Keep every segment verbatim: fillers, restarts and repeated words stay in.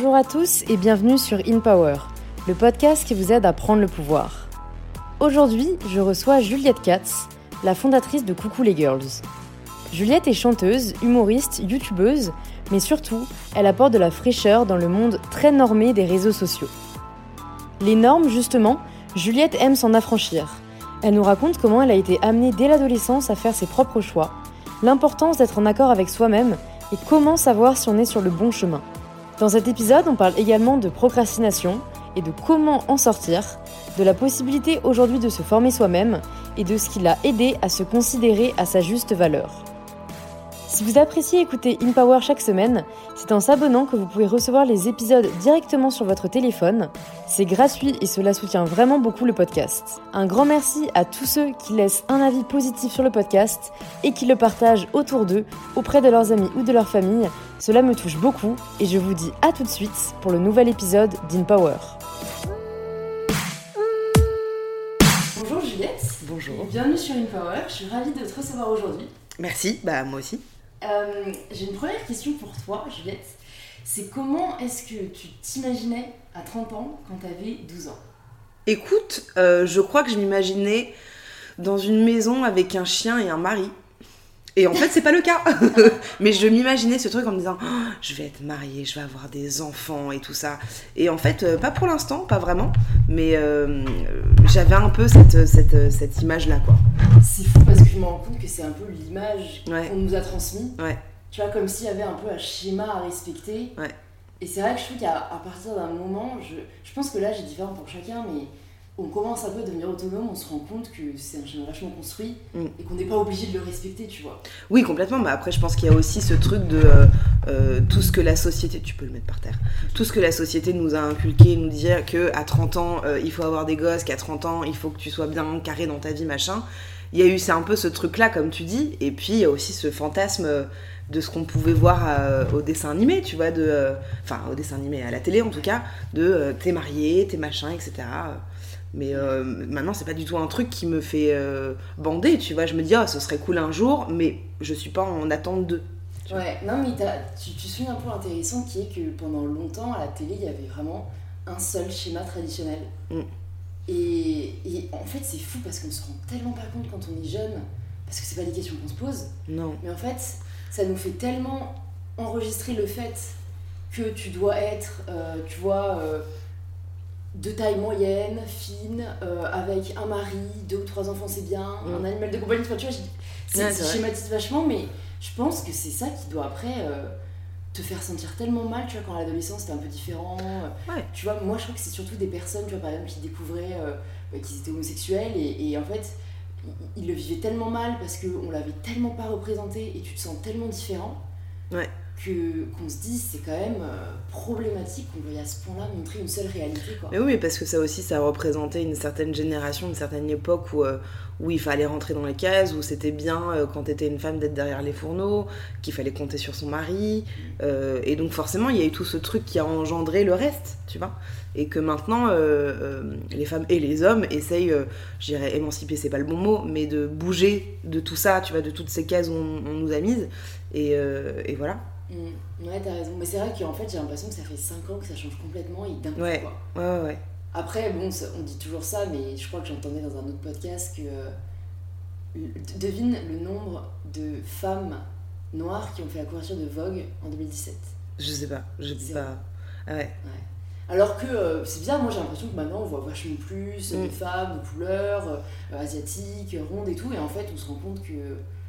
Bonjour à tous et bienvenue sur In Power, le podcast qui vous aide à prendre le pouvoir. Aujourd'hui, je reçois Juliette Katz, la fondatrice de Coucou les Girls. Juliette est chanteuse, humoriste, youtubeuse, mais surtout, elle apporte de la fraîcheur dans le monde très normé des réseaux sociaux. Les normes, justement, Juliette aime s'en affranchir. Elle nous raconte comment elle a été amenée dès l'adolescence à faire ses propres choix, l'importance d'être en accord avec soi-même et comment savoir si on est sur le bon chemin. Dans cet épisode, on parle également de procrastination et de comment en sortir, de la possibilité aujourd'hui de se former soi-même et de ce qui l'a aidé à se considérer à sa juste valeur. Si vous appréciez écouter In Power chaque semaine, c'est en s'abonnant que vous pouvez recevoir les épisodes directement sur votre téléphone. C'est gratuit et cela soutient vraiment beaucoup le podcast. Un grand merci à tous ceux qui laissent un avis positif sur le podcast et qui le partagent autour d'eux, auprès de leurs amis ou de leur famille. Cela me touche beaucoup et je vous dis à tout de suite pour le nouvel épisode d'In Power. Bonjour Juliette. Bonjour. Bienvenue sur In Power, je suis ravie de te recevoir aujourd'hui. Merci, bah moi aussi. Euh, j'ai une première question pour toi, Juliette. C'est comment est-ce que tu t'imaginais à trente ans quand tu avais douze ans ? Écoute, euh, je crois que je m'imaginais dans une maison avec un chien et un mari. Et en fait, c'est pas le cas. Mais je m'imaginais ce truc en me disant oh, je vais être mariée, je vais avoir des enfants et tout ça. Et en fait, euh, pas pour l'instant, pas vraiment. Mais euh, j'avais un peu cette, cette, cette image-là, quoi. C'est fou parce que je me rends compte que c'est un peu l'image ouais. qu'on nous a transmise. Ouais. Tu vois, comme s'il y avait un peu un schéma à respecter. Ouais. Et c'est vrai que je trouve qu'à à partir d'un moment, je, je pense que là, j'ai différent pour chacun, mais on commence un peu à devenir autonome, on se rend compte que c'est un schéma vachement construit mm. et qu'on n'est pas obligé de le respecter, tu vois. Oui, complètement. Mais après, je pense qu'il y a aussi ce truc de euh, euh, tout ce que la société... Tu peux le mettre par terre. Tout ce que la société nous a inculqué, nous dire qu'à trente ans, euh, il faut avoir des gosses, qu'à trente ans, il faut que tu sois bien carré dans ta vie, machin. Il y a eu, c'est un peu ce truc-là, comme tu dis. Et puis, il y a aussi ce fantasme de ce qu'on pouvait voir euh, au dessin animé, tu vois, de... Euh, enfin, au dessin animé, à la télé, en tout cas, de euh, t'es marié, t'es machin, et cetera. Mais euh, maintenant, c'est pas du tout un truc qui me fait euh, bander, tu vois. Je me dis, oh, ce serait cool un jour, mais je suis pas en attente d'eux. Ouais, non, mais tu, tu soulignes un point intéressant qui est que pendant longtemps, à la télé, il y avait vraiment un seul schéma traditionnel. Mm. Et, et en fait, c'est fou parce qu'on se rend tellement pas compte quand on est jeune, parce que c'est pas des questions qu'on se pose. Non. Mais en fait, ça nous fait tellement enregistrer le fait que tu dois être, euh, tu vois... Euh, de taille moyenne, fine, euh, avec un mari, deux ou trois enfants, c'est bien, mmh. un animal de compagnie, tu vois, c'est, ouais, c'est schématise vachement, mais je pense que c'est ça qui doit après euh, te faire sentir tellement mal, tu vois, quand à l'adolescence c'était un peu différent. Ouais. Tu vois, moi je crois que c'est surtout des personnes, tu vois, par exemple, qui découvraient euh, qu'ils étaient homosexuels et, et en fait, ils, ils le vivaient tellement mal parce qu'on l'avait tellement pas représenté et tu te sens tellement différent. Ouais. Que, qu'on se dise c'est quand même euh, problématique qu'on veuille à ce point-là montrer une seule réalité, quoi. Mais oui, parce que ça aussi, ça représentait une certaine génération, une certaine époque où, euh, où il fallait rentrer dans les cases, où c'était bien euh, quand t'étais une femme d'être derrière les fourneaux, qu'il fallait compter sur son mari, euh, et donc forcément il y a eu tout ce truc qui a engendré le reste, tu vois, et que maintenant euh, euh, les femmes et les hommes essayent, euh, je dirais émanciper c'est pas le bon mot, mais de bouger de tout ça, tu vois, de toutes ces cases où on, on nous a mises, et, euh, et voilà. Mmh, ouais, t'as raison. Mais c'est vrai qu'en fait, j'ai l'impression que ça fait cinq ans que ça change complètement et d'un coup, ouais. quoi. Ouais, ouais, ouais. Après, bon, on dit toujours ça, mais je crois que j'entendais dans un autre podcast que... Euh, devine le nombre de femmes noires qui ont fait la couverture de Vogue en deux mille dix-sept. Je sais pas, je sais pas. Ah ouais. ouais. Alors que euh, c'est bizarre, moi j'ai l'impression que maintenant on voit vachement plus mmh. de femmes de couleur, euh, asiatiques, rondes et tout, et en fait on se rend compte que...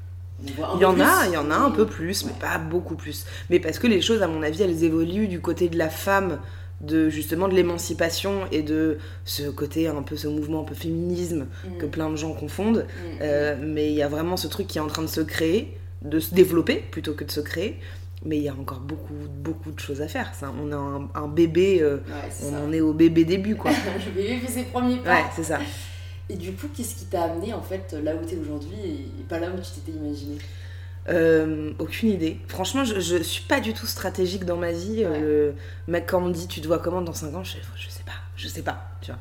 Il y en a, il y en a un peu plus, mais pas beaucoup plus. Mais parce que les choses, à mon avis, elles évoluent du côté de la femme, de justement de l'émancipation et de ce côté un peu, ce mouvement un peu féminisme mmh. que plein de gens confondent. Mmh. Euh, mais il y a vraiment ce truc qui est en train de se créer, de se développer plutôt que de se créer. Mais il y a encore beaucoup, beaucoup de choses à faire. Ça, on a un, un bébé, euh, ouais, on ça. en est au bébé début, quoi. Le bébé fait ses premiers pas. Ouais, c'est ça. Et du coup, qu'est-ce qui t'a amené en fait là où t'es aujourd'hui et pas là où tu t'étais imaginé ? Euh, aucune idée. Franchement, je, je suis pas du tout stratégique dans ma vie. Ouais. Le mec, quand on me dit tu te vois comment dans cinq ans, je, je sais pas, je sais pas, tu vois.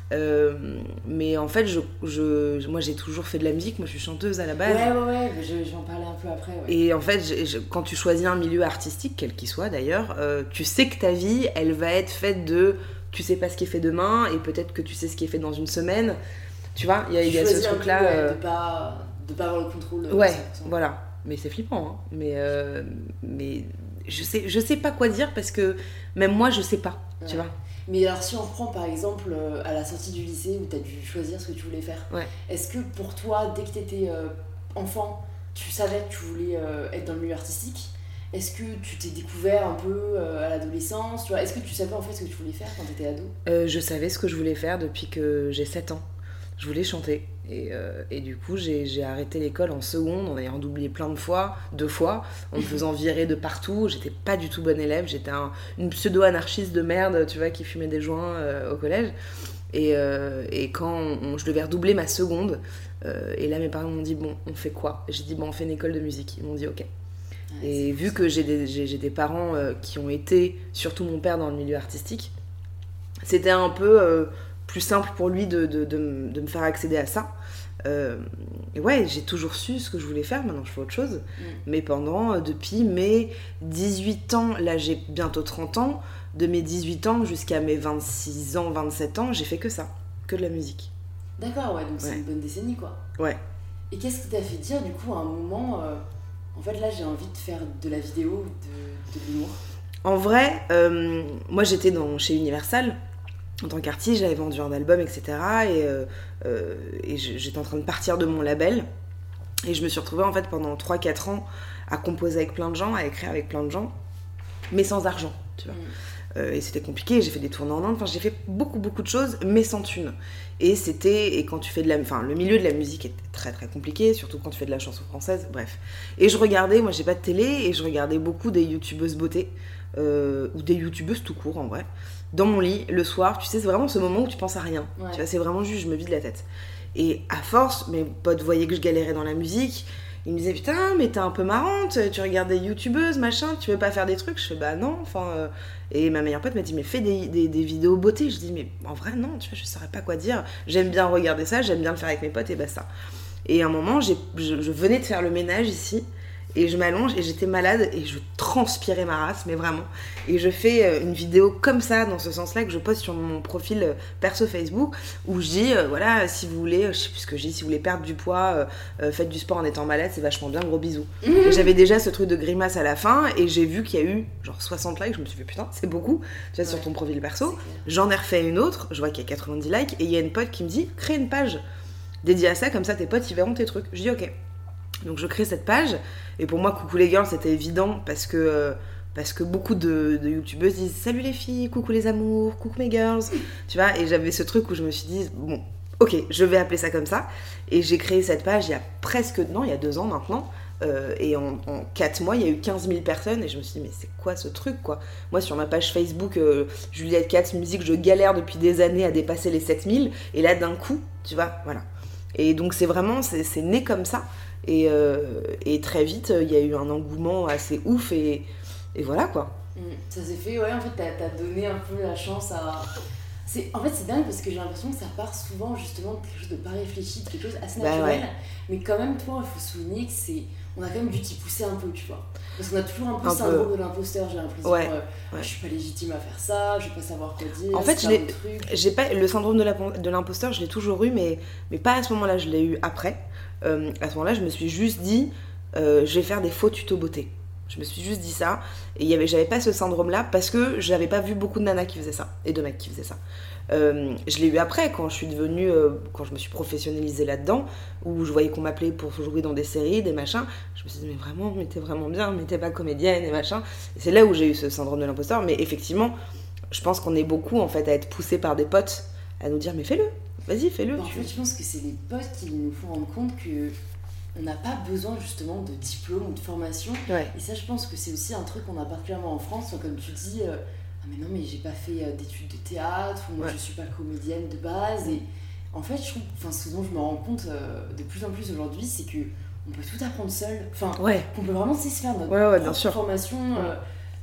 Euh, mais en fait, je, je, moi j'ai toujours fait de la musique, moi je suis chanteuse à la base. Ouais, ouais, ouais, je, je vais en parler un peu après. Ouais. Et en fait, je, je, quand tu choisis un milieu artistique, quel qu'il soit d'ailleurs, euh, tu sais que ta vie, elle va être faite de. Tu sais pas ce qui est fait demain, et peut-être que tu sais ce qui est fait dans une semaine. Tu vois, il y a, y a ce truc-là. Peu, ouais, euh... de, pas, de pas avoir le contrôle. Ouais, voilà. Mais c'est flippant, hein. Mais, euh, mais je sais, je sais pas quoi dire parce que même moi, je sais pas, ouais. Tu vois. Mais alors, si on reprend par exemple à la sortie du lycée où tu as dû choisir ce que tu voulais faire, ouais. Est-ce que pour toi, dès que tu étais euh, enfant, tu savais que tu voulais euh, être dans le milieu artistique ? Est-ce que tu t'es découvert un peu euh, à l'adolescence, tu vois ? Est-ce que tu savais en fait ce que tu voulais faire quand tu étais ado ? euh, Je savais ce que je voulais faire depuis que j'ai sept ans. Je voulais chanter. Et, euh, et du coup, j'ai, j'ai arrêté l'école en seconde, en ayant redoublé plein de fois, deux fois, en me faisant virer de partout. J'étais pas du tout bonne élève. J'étais un, une pseudo-anarchiste de merde, tu vois, qui fumait des joints euh, au collège. Et, euh, et quand on, je devais redoubler ma seconde, euh, et là mes parents m'ont dit bon, on fait quoi ? J'ai dit bon, on fait une école de musique. Ils m'ont dit ok. Ouais, et vu que j'ai des, j'ai, j'ai des parents euh, qui ont été, surtout mon père, dans le milieu artistique, c'était un peu euh, plus simple pour lui de, de, de, de me faire accéder à ça. Euh, et ouais, j'ai toujours su ce que je voulais faire, maintenant je fais autre chose. Mm. Mais pendant, euh, depuis mes dix-huit ans, là j'ai bientôt trente ans, de mes dix-huit ans jusqu'à mes vingt-six ans, vingt-sept ans, j'ai fait que ça, que de la musique. D'accord, ouais, donc ouais. C'est une bonne décennie quoi. Ouais. Et qu'est-ce qui t'a fait dire du coup à un moment, euh, en fait là j'ai envie de faire de la vidéo, de, de l'humour ? En vrai, euh, moi j'étais dans, chez Universal. En tant qu'artiste, j'avais vendu un album, et cetera. Et, euh, euh, et j'étais en train de partir de mon label. Et je me suis retrouvée en fait pendant trois à quatre ans à composer avec plein de gens, à écrire avec plein de gens, mais sans argent, tu vois. Mmh. Euh, et c'était compliqué, j'ai fait des tournées en Inde, enfin j'ai fait beaucoup beaucoup de choses, mais sans thune. Et c'était, et quand tu fais de la, enfin le milieu de la musique était très très compliqué, surtout quand tu fais de la chanson française, bref. Et je regardais, moi j'ai pas de télé, et je regardais beaucoup des youtubeuses beauté, euh, ou des youtubeuses tout court en vrai. Dans mon lit, le soir, tu sais, c'est vraiment ce moment où tu penses à rien. Ouais. Tu vois, c'est vraiment juste, je me vide la tête. Et à force, mes potes voyaient que je galérais dans la musique. Ils me disaient, putain, mais t'es un peu marrante, tu regardes des youtubeuses, machin, tu veux pas faire des trucs ? Je fais, bah non, enfin... Euh... Et ma meilleure pote m'a dit, mais fais des, des, des vidéos beauté. Je dis, mais en vrai, non, tu vois, je saurais pas quoi dire. J'aime bien regarder ça, j'aime bien le faire avec mes potes, et basta. Et à un moment, j'ai, je, je venais de faire le ménage ici, et je m'allonge et j'étais malade et je transpirais ma race, mais vraiment. Et je fais une vidéo comme ça, dans ce sens-là, que je poste sur mon profil perso Facebook, où je dis, euh, voilà, si vous voulez, je sais plus ce que je dis, si vous voulez perdre du poids, euh, faites du sport en étant malade, c'est vachement bien, gros bisous. Mmh. Et j'avais déjà ce truc de grimace à la fin, et j'ai vu qu'il y a eu genre soixante likes, je me suis fait, putain, c'est beaucoup, tu vois, ouais. Sur ton profil perso. J'en ai refait une autre, je vois qu'il y a quatre-vingt-dix likes, et il y a une pote qui me dit, crée une page dédiée à ça, comme ça tes potes, ils verront tes trucs. Je dis, ok. Donc je crée cette page, et pour moi coucou les girls c'était évident parce que, euh, parce que beaucoup de, de youtubeuses disent salut les filles, coucou les amours, coucou mes girls, tu vois, et j'avais ce truc où je me suis dit bon ok je vais appeler ça comme ça, et j'ai créé cette page il y a presque, non il y a deux ans maintenant, euh, et en, en quatre mois il y a eu quinze mille personnes, et je me suis dit mais c'est quoi ce truc quoi. Moi sur ma page Facebook euh, Juliette Katz Musique, je galère depuis des années à dépasser les sept mille, et là d'un coup tu vois voilà, et donc c'est vraiment c'est, c'est né comme ça. Et, euh, et très vite, il y a eu un engouement assez ouf, et, et voilà quoi. Mmh, ça s'est fait, ouais, en fait, t'as, t'as donné un peu la chance à... C'est, en fait, c'est dingue parce que j'ai l'impression que ça part souvent justement de quelque chose de pas réfléchi, de quelque chose assez naturel. Bah ouais. Mais quand même, toi, il faut souligner que c'est... On a quand même dû t'y pousser un peu, tu vois. Parce qu'on a toujours un peu le syndrome de l'imposteur, j'ai l'impression. Ouais, euh, ouais. Je suis pas légitime à faire ça, je vais pas savoir quoi dire. En fait, je l'ai, j'ai pas, le syndrome de, la, de l'imposteur, je l'ai toujours eu, mais, mais pas à ce moment-là, je l'ai eu après. Euh, à ce moment-là, je me suis juste dit, euh, je vais faire des faux tutos beauté. Je me suis juste dit ça, et y avait, j'avais pas ce syndrome-là parce que j'avais pas vu beaucoup de nanas qui faisaient ça, et de mecs qui faisaient ça. Euh, je l'ai eu après, quand je suis devenue, euh, quand je me suis professionnalisée là-dedans, où je voyais qu'on m'appelait pour jouer dans des séries, des machins. Je me suis dit, mais vraiment, mais t'es vraiment bien, mais t'es pas comédienne, et machin. Et c'est là où j'ai eu ce syndrome de l'imposteur, mais effectivement, je pense qu'on est beaucoup en fait à être poussés par des potes à nous dire, mais fais-le, vas-y, fais-le. En fait, je pense que c'est les potes qui nous font rendre compte que on n'a pas besoin justement de diplôme ou de formation. Ouais. Et ça, je pense que c'est aussi un truc qu'on a particulièrement en France, comme tu dis. Euh, ah mais non mais j'ai pas fait euh, d'études de théâtre, ou moi ouais. je suis pas comédienne de base, et en fait je trouve, enfin ce dont je me rends compte euh, de plus en plus aujourd'hui, c'est que on peut tout apprendre seul, enfin ouais. qu'on peut vraiment se faire notre ouais, ouais, propre formation, euh,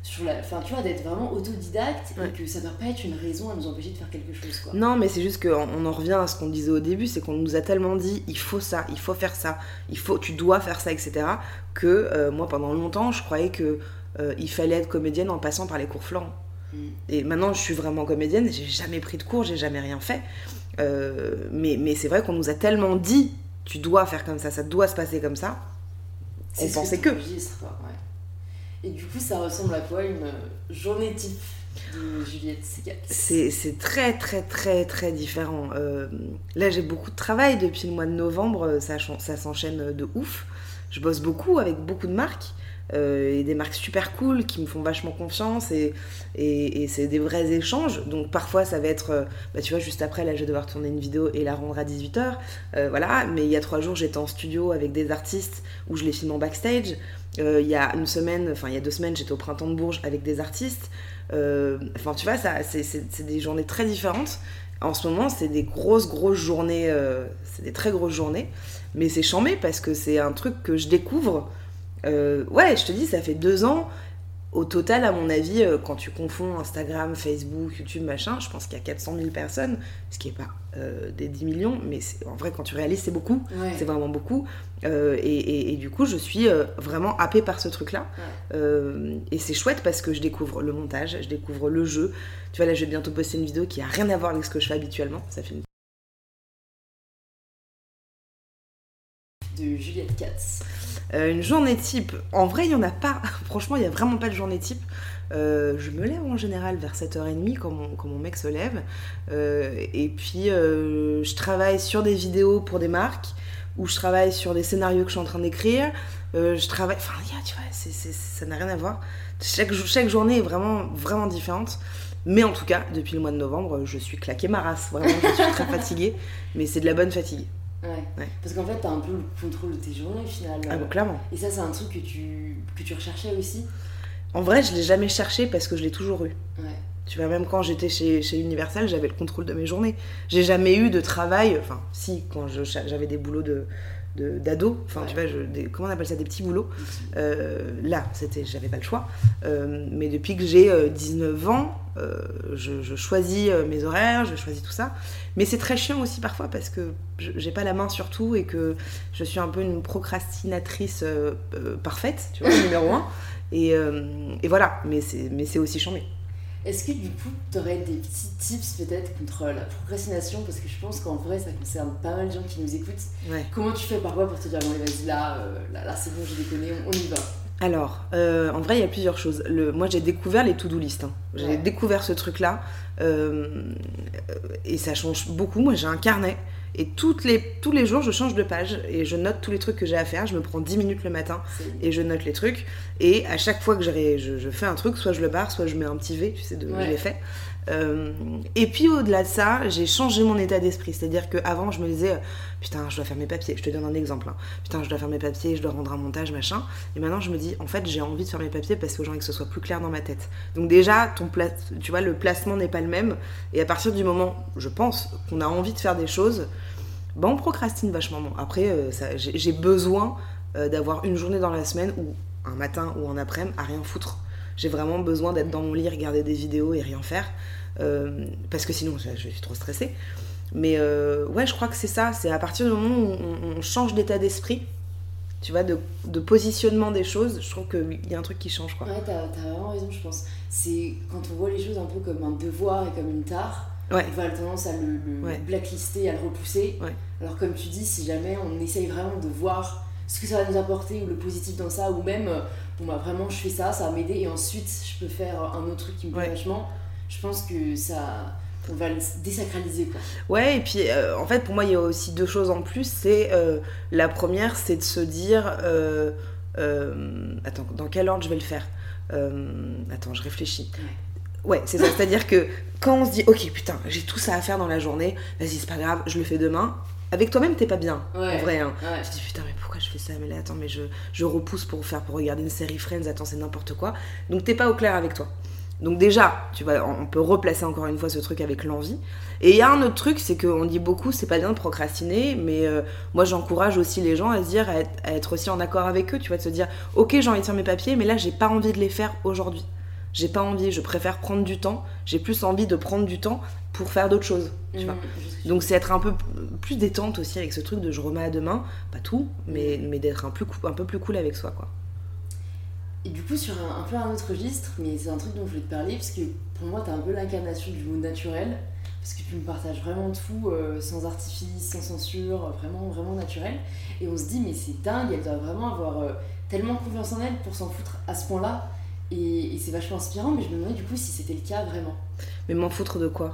sur la... Enfin, tu vois, d'être vraiment autodidacte ouais. et que ça ne doit pas être une raison à nous empêcher de faire quelque chose, quoi. Non, mais c'est juste qu'on on en revient à ce qu'on disait au début, c'est qu'on nous a tellement dit il faut ça, il faut faire ça, il faut, tu dois faire ça, et cetera. Que euh, moi, pendant longtemps, je croyais que euh, il fallait être comédienne en passant par les cours Florent. Mm. Et maintenant, je suis vraiment comédienne, j'ai jamais pris de cours, j'ai jamais rien fait. Euh, mais, mais c'est vrai qu'on nous a tellement dit tu dois faire comme ça, ça doit se passer comme ça. C'est on pensait que. Quoi, ouais. Et du coup, ça ressemble à quoi une journée type de Juliette Katz? c'est, c'est très, très, très, très différent. Euh, là, j'ai beaucoup de travail depuis le mois de novembre, ça, ça s'enchaîne de ouf. Je bosse beaucoup avec beaucoup de marques. Euh, et des marques super cool qui me font vachement confiance et, et, et c'est des vrais échanges. Donc parfois ça va être, bah, tu vois, juste après là je vais devoir tourner une vidéo et la rendre à dix-huit heures, euh, voilà. Mais il y a trois jours j'étais en studio avec des artistes où je les filme en backstage. Euh, il y a une semaine, enfin il y a deux semaines j'étais au Printemps de Bourges avec des artistes. Euh, enfin tu vois, ça, c'est, c'est, c'est des journées très différentes. En ce moment c'est des grosses grosses journées, euh, c'est des très grosses journées, mais c'est chambé parce que c'est un truc que je découvre. Euh, ouais, je te dis, ça fait deux ans. Au total, à mon avis, euh, quand tu confonds Instagram, Facebook, YouTube, machin, je pense qu'il y a quatre cent mille personnes, ce qui n'est pas euh, des dix millions, mais c'est, en vrai, quand tu réalises, c'est beaucoup. Ouais. C'est vraiment beaucoup. Euh, et, et, et du coup, je suis euh, vraiment happée par ce truc-là. Ouais. Euh, et c'est chouette parce que je découvre le montage, je découvre le jeu. Tu vois, là, je vais bientôt poster une vidéo qui n'a rien à voir avec ce que je fais habituellement. Ça fait une... de Juliette Katz. Euh, une journée type, en vrai il n'y en a pas, franchement il n'y a vraiment pas de journée type. Euh, je me lève en général vers sept heures trente quand mon, quand mon mec se lève, euh, et puis euh, je travaille sur des vidéos pour des marques, ou je travaille sur des scénarios que je suis en train d'écrire, euh, je travaille, enfin yeah, tu vois, c'est, c'est, ça n'a rien à voir. Chaque, chaque journée est vraiment, vraiment différente. Mais en tout cas, depuis le mois de novembre, je suis claquée ma race, vraiment je suis très fatiguée, mais c'est de la bonne fatigue. Ouais. Ouais. Parce qu'en fait, t'as un peu le contrôle de tes journées au final. Ah bah clairement. Et ça, c'est un truc que tu, que tu recherchais aussi? En vrai, je l'ai jamais cherché parce que je l'ai toujours eu. Ouais. Tu vois, même quand j'étais chez, chez Universal, j'avais le contrôle de mes journées. J'ai jamais eu de travail, enfin, si, quand je, j'avais des boulots de, de, d'ado, enfin, ouais. Tu vois, je, des, comment on appelle ça, des petits boulots. Euh, là, c'était, j'avais pas le choix. Euh, mais depuis que j'ai euh, dix-neuf ans, euh, je, je choisis euh, mes horaires, je choisis tout ça. Mais c'est très chiant aussi parfois parce que je, j'ai pas la main sur tout et que je suis un peu une procrastinatrice euh, euh, parfaite, tu vois, numéro un. Et, euh, et voilà, mais c'est, mais c'est aussi chambé. Est-ce que du coup, tu aurais des petits tips peut-être contre la procrastination? Parce que je pense qu'en vrai, ça concerne pas mal de gens qui nous écoutent. Ouais. Comment tu fais parfois pour te dire, bon, vas-y, là, euh, là, là, c'est bon, j'ai déconné, on, on y va? Alors, euh, en vrai, il y a plusieurs choses. Le, moi, j'ai découvert les to-do list. Hein. J'ai ouais. découvert ce truc-là. Euh, et ça change beaucoup. Moi, j'ai un carnet. Et toutes les, tous les jours, je change de page et je note tous les trucs que j'ai à faire. Je me prends dix minutes le matin et je note les trucs. Et à chaque fois que je, je, je fais un truc, soit je le barre, soit je mets un petit V, tu sais, de, ouais. je l'ai fait. Euh, et puis au-delà de ça, j'ai changé mon état d'esprit. C'est-à-dire qu'avant, je me disais, putain, je dois faire mes papiers. Je te donne un exemple. Hein. Putain, je dois faire mes papiers, je dois rendre un montage, machin. Et maintenant, je me dis, en fait, j'ai envie de faire mes papiers parce que j'ai envie que ce soit plus clair dans ma tête. Donc déjà, ton pla- tu vois, le placement n'est pas le même. Et à partir du moment, je pense, qu'on a envie de faire des choses, ben on procrastine vachement. Bon, après, euh, ça, j'ai, j'ai besoin euh, d'avoir une journée dans la semaine ou un matin ou un après-midi à rien foutre. J'ai vraiment besoin d'être dans mon lit, regarder des vidéos et rien faire. Euh, parce que sinon, je, je suis trop stressée. Mais euh, ouais, je crois que c'est ça. C'est à partir du moment où on, on change d'état d'esprit, tu vois, de, de positionnement des choses, je trouve qu'il y a un truc qui change, quoi. Ouais, t'as, t'as vraiment raison, je pense. C'est quand on voit les choses un peu comme un devoir et comme une tare, ouais. on va avoir tendance à le, le ouais. blacklister, à le repousser. Ouais. Alors comme tu dis, si jamais on essaye vraiment de voir ce que ça va nous apporter ou le positif dans ça, ou même, bon bah vraiment je fais ça, ça va m'aider et ensuite je peux faire un autre truc qui me plaît ouais. vachement, je pense que ça... on va le désacraliser, quoi. Ouais, et puis euh, en fait pour moi il y a aussi deux choses en plus. C'est euh, la première, c'est de se dire euh, euh, attends, dans quel ordre je vais le faire, euh, attends, je réfléchis. Ouais, c'est ça, c'est-à-dire que quand on se dit ok putain j'ai tout ça à faire dans la journée, vas-y c'est pas grave, je le fais demain. Avec toi-même t'es pas bien, ouais, en vrai hein. Ouais. Tu te dis putain mais pourquoi je fais ça, mais là attends mais je, je repousse pour faire pour regarder une série Friends, attends c'est n'importe quoi. Donc t'es pas au clair avec toi. Donc déjà, tu vois, on peut replacer encore une fois ce truc avec l'envie. Et il y a un autre truc, c'est qu'on dit beaucoup, c'est pas bien de procrastiner, mais euh, moi j'encourage aussi les gens à se dire, à être, à être aussi en accord avec eux, tu vois, de se dire, ok j'ai envie de faire mes papiers, mais là j'ai pas envie de les faire aujourd'hui. j'ai pas envie, je préfère prendre du temps, j'ai plus envie de prendre du temps pour faire d'autres choses, tu mmh, vois. Donc c'est être un peu plus détente aussi avec ce truc de je remets à demain, pas tout, mais, mais d'être un, plus, un peu plus cool avec soi, quoi. Et du coup, sur un, un peu un autre registre, mais c'est un truc dont je voulais te parler, parce que pour moi, t'es un peu l'incarnation du mot naturel, parce que tu me partages vraiment tout, euh, sans artifice, sans censure, vraiment, vraiment naturel. Et on se dit, mais c'est dingue, elle doit vraiment avoir euh, tellement confiance en elle pour s'en foutre à ce point-là. Et, et c'est vachement inspirant, mais je me demandais du coup si c'était le cas vraiment. Mais m'en foutre de quoi ?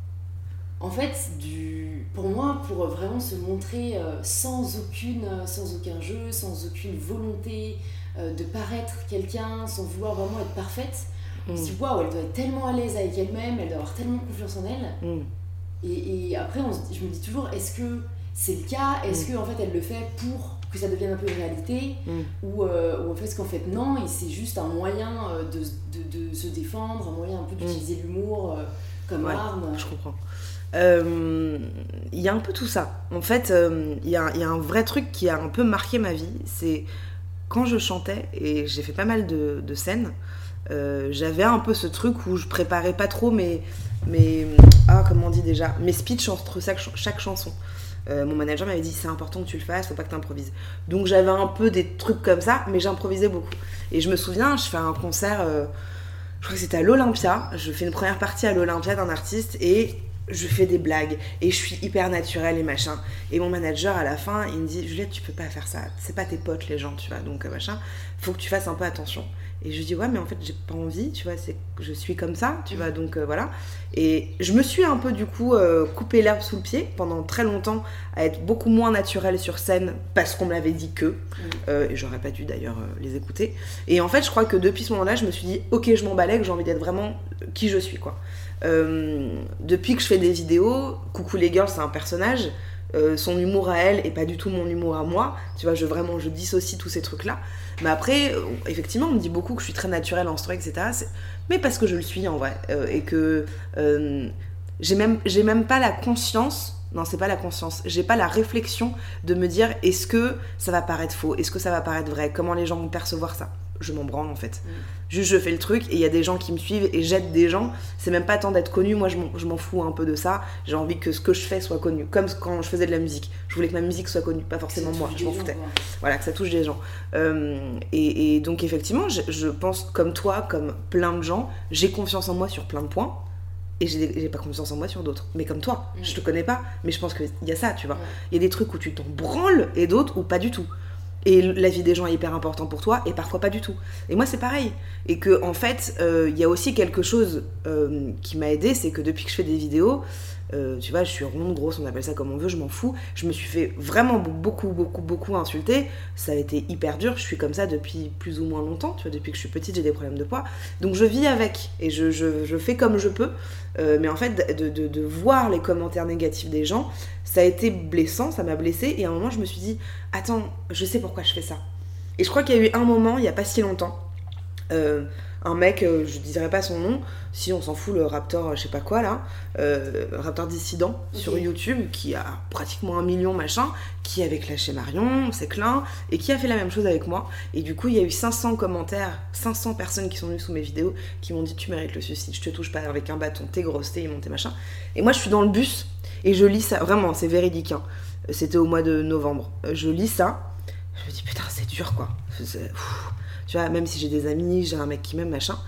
En fait, du... pour moi, pour vraiment se montrer euh, sans, aucune, sans aucun jeu, sans aucune volonté euh, de paraître quelqu'un, sans vouloir vraiment être parfaite, mmh. on se dit waouh, elle doit être tellement à l'aise avec elle-même, elle doit avoir tellement confiance en elle. Mmh. Et, et après, on se... je me dis toujours, est-ce que c'est le cas ? Est-ce mmh. qu'en fait, elle le fait pour que ça devienne un peu une réalité mmh. ou, euh, ou en fait, qu'en fait, non, et c'est juste un moyen euh, de, de, de se défendre, un moyen un peu d'utiliser mmh. l'humour euh, comme ouais, arme. Je comprends. Il euh, y a un peu tout ça. En fait, il euh, y, y a un vrai truc qui a un peu marqué ma vie. C'est quand je chantais, et j'ai fait pas mal de, de scènes, euh, j'avais un peu ce truc où je préparais pas trop mes, mes, ah, comment on dit déjà, mes speeches entre chaque, chaque chanson. Euh, mon manager m'avait dit c'est important que tu le fasses, faut pas que tu improvises. Donc j'avais un peu des trucs comme ça, mais j'improvisais beaucoup. Et je me souviens, je fais un concert, euh, je crois que c'était à l'Olympia, je fais une première partie à l'Olympia d'un artiste et je fais des blagues et je suis hyper naturelle et machin. Et mon manager à la fin, il me dit Juliette, tu peux pas faire ça, c'est pas tes potes les gens, tu vois, donc machin, faut que tu fasses un peu attention. Et je lui dis ouais, mais en fait j'ai pas envie, tu vois, c'est que je suis comme ça, tu vois, donc euh, voilà. Et je me suis un peu du coup euh, coupé l'herbe sous le pied pendant très longtemps à être beaucoup moins naturelle sur scène parce qu'on me l'avait dit que, euh, et j'aurais pas dû d'ailleurs euh, les écouter. Et en fait, je crois que depuis ce moment-là, je me suis dit ok, je m'emballais, que j'ai envie d'être vraiment qui je suis, quoi. Euh, depuis que je fais des vidéos, Coucou les girls, c'est un personnage. Euh, son humour à elle est pas du tout mon humour à moi, tu vois, je vraiment je dissocie tous ces trucs là, mais après euh, effectivement on me dit beaucoup que je suis très naturelle en story, etc. C'est... mais parce que je le suis en vrai, euh, et que euh, j'ai même j'ai même pas la conscience, non c'est pas la conscience, j'ai pas la réflexion de me dire est-ce que ça va paraître faux, est-ce que ça va paraître vrai, comment les gens vont percevoir ça. Je m'en branle en fait. Mm. Juste je fais le truc et il y a des gens qui me suivent et j'aide des gens. C'est même pas tant d'être connu, moi je m'en, je m'en fous un peu de ça. J'ai envie que ce que je fais soit connu. Comme quand je faisais de la musique. Je voulais que ma musique soit connue, pas forcément moi, je m'en foutais. Gens, voilà, que ça touche des gens. Euh, et, et donc effectivement, je, je pense comme toi, comme plein de gens, j'ai confiance en moi sur plein de points. Et j'ai, j'ai pas confiance en moi sur d'autres. Mais comme toi, mm. je te connais pas, mais je pense qu'il y a ça, tu vois. Il mm. y a des trucs où tu t'en branles et d'autres où pas du tout. Et la vie des gens est hyper importante pour toi, et parfois pas du tout. Et moi, c'est pareil. Et que, en fait, il euh, y a aussi quelque chose euh, qui m'a aidée, c'est que depuis que je fais des vidéos, euh, tu vois, je suis ronde, grosse, on appelle ça comme on veut, je m'en fous. Je me suis fait vraiment beaucoup, beaucoup, beaucoup insulter. Ça a été hyper dur. Je suis comme ça depuis plus ou moins longtemps. Tu vois, depuis que je suis petite, j'ai des problèmes de poids. Donc, je vis avec. Et je, je, je fais comme je peux. Euh, mais en fait, de, de, de voir les commentaires négatifs des gens, ça a été blessant, ça m'a blessée. Et à un moment, je me suis dit, attends, je sais pourquoi je fais ça. Et je crois qu'il y a eu un moment, il n'y a pas si longtemps, euh, un mec, euh, je ne dirais pas son nom, si on s'en fout, le Raptor, je sais pas quoi là, euh, Raptor Dissident, okay. sur YouTube, qui a pratiquement un million machin, qui avait clashé Marion, c'est Klein, et qui a fait la même chose avec moi. Et du coup, il y a eu cinq cents commentaires, cinq cents personnes qui sont venues sous mes vidéos, qui m'ont dit tu mérites le suicide, je te touche pas avec un bâton, t'es grosse, t'es immonde, t'es machin. Et moi, je suis dans le bus, et je lis ça, vraiment, c'est véridique, hein. C'était au mois de novembre. Je lis ça, je me dis putain, c'est dur quoi. C'est, tu vois, même si j'ai des amis, j'ai un mec qui m'aime, machin.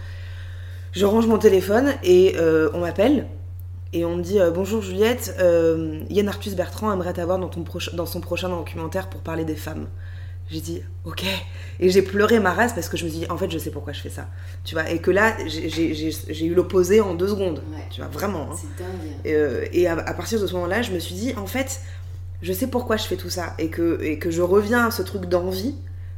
Je range mon téléphone et euh, on m'appelle et on me dit euh, bonjour Juliette, euh, Yann Arthus Bertrand aimerait t'avoir dans, ton proche, dans son prochain documentaire pour parler des femmes. J'ai dit ok, et j'ai pleuré ma race parce que je me suis dit en fait je sais pourquoi je fais ça, tu vois, et que là j'ai, j'ai, j'ai, j'ai eu l'opposé en deux secondes, ouais. Tu vois, vraiment. Hein. C'est dingue. Et, euh, et à, à partir de ce moment-là, je me suis dit en fait je sais pourquoi je fais tout ça et que, et que je reviens à ce truc d'envie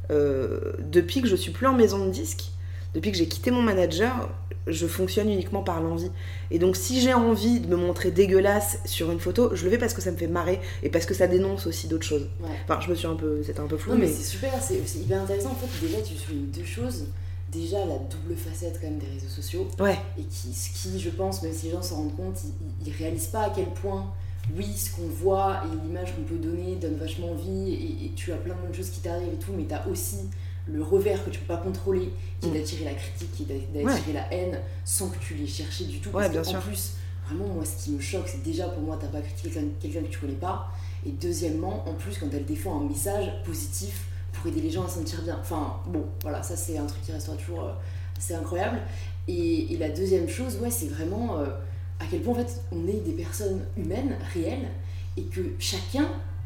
euh, depuis que je suis plus en maison de disques, depuis que j'ai quitté mon manager, je fonctionne uniquement par l'envie. Et donc si j'ai envie de me montrer dégueulasse sur une photo, je le fais parce que ça me fait marrer et parce que ça dénonce aussi d'autres choses. Ouais. Enfin, je me suis un peu, c'était un peu flou. Non mais, mais c'est super, c'est, c'est hyper intéressant. En fait, déjà tu soulignes deux choses. Déjà la double facette quand même des réseaux sociaux. Ouais. Et qui, ce qui, je pense, même si les gens s'en rendent compte, ils, ils réalisent pas à quel point. Oui, ce qu'on voit et l'image qu'on peut donner donne vachement envie et, et tu as plein de choses qui t'arrivent et tout, mais t'as aussi le revers que tu peux pas contrôler, qui est Mm. d'attirer la critique, qui est d'a- d'attirer la haine, sans que tu l'aies cherché du tout. Ouais, Parce bien qu'en sûr. plus, vraiment, moi, ce qui me choque, c'est déjà pour moi, t'as pas critiqué quelqu'un, quelqu'un que tu connais pas. Et deuxièmement, en plus, quand elle défend un message positif pour aider les gens à se sentir bien. Enfin, bon, voilà, ça c'est un truc qui restera toujours euh, assez incroyable. Et, et la deuxième chose, ouais, c'est vraiment euh, à quel point en fait on est des personnes humaines, réelles, et que chacun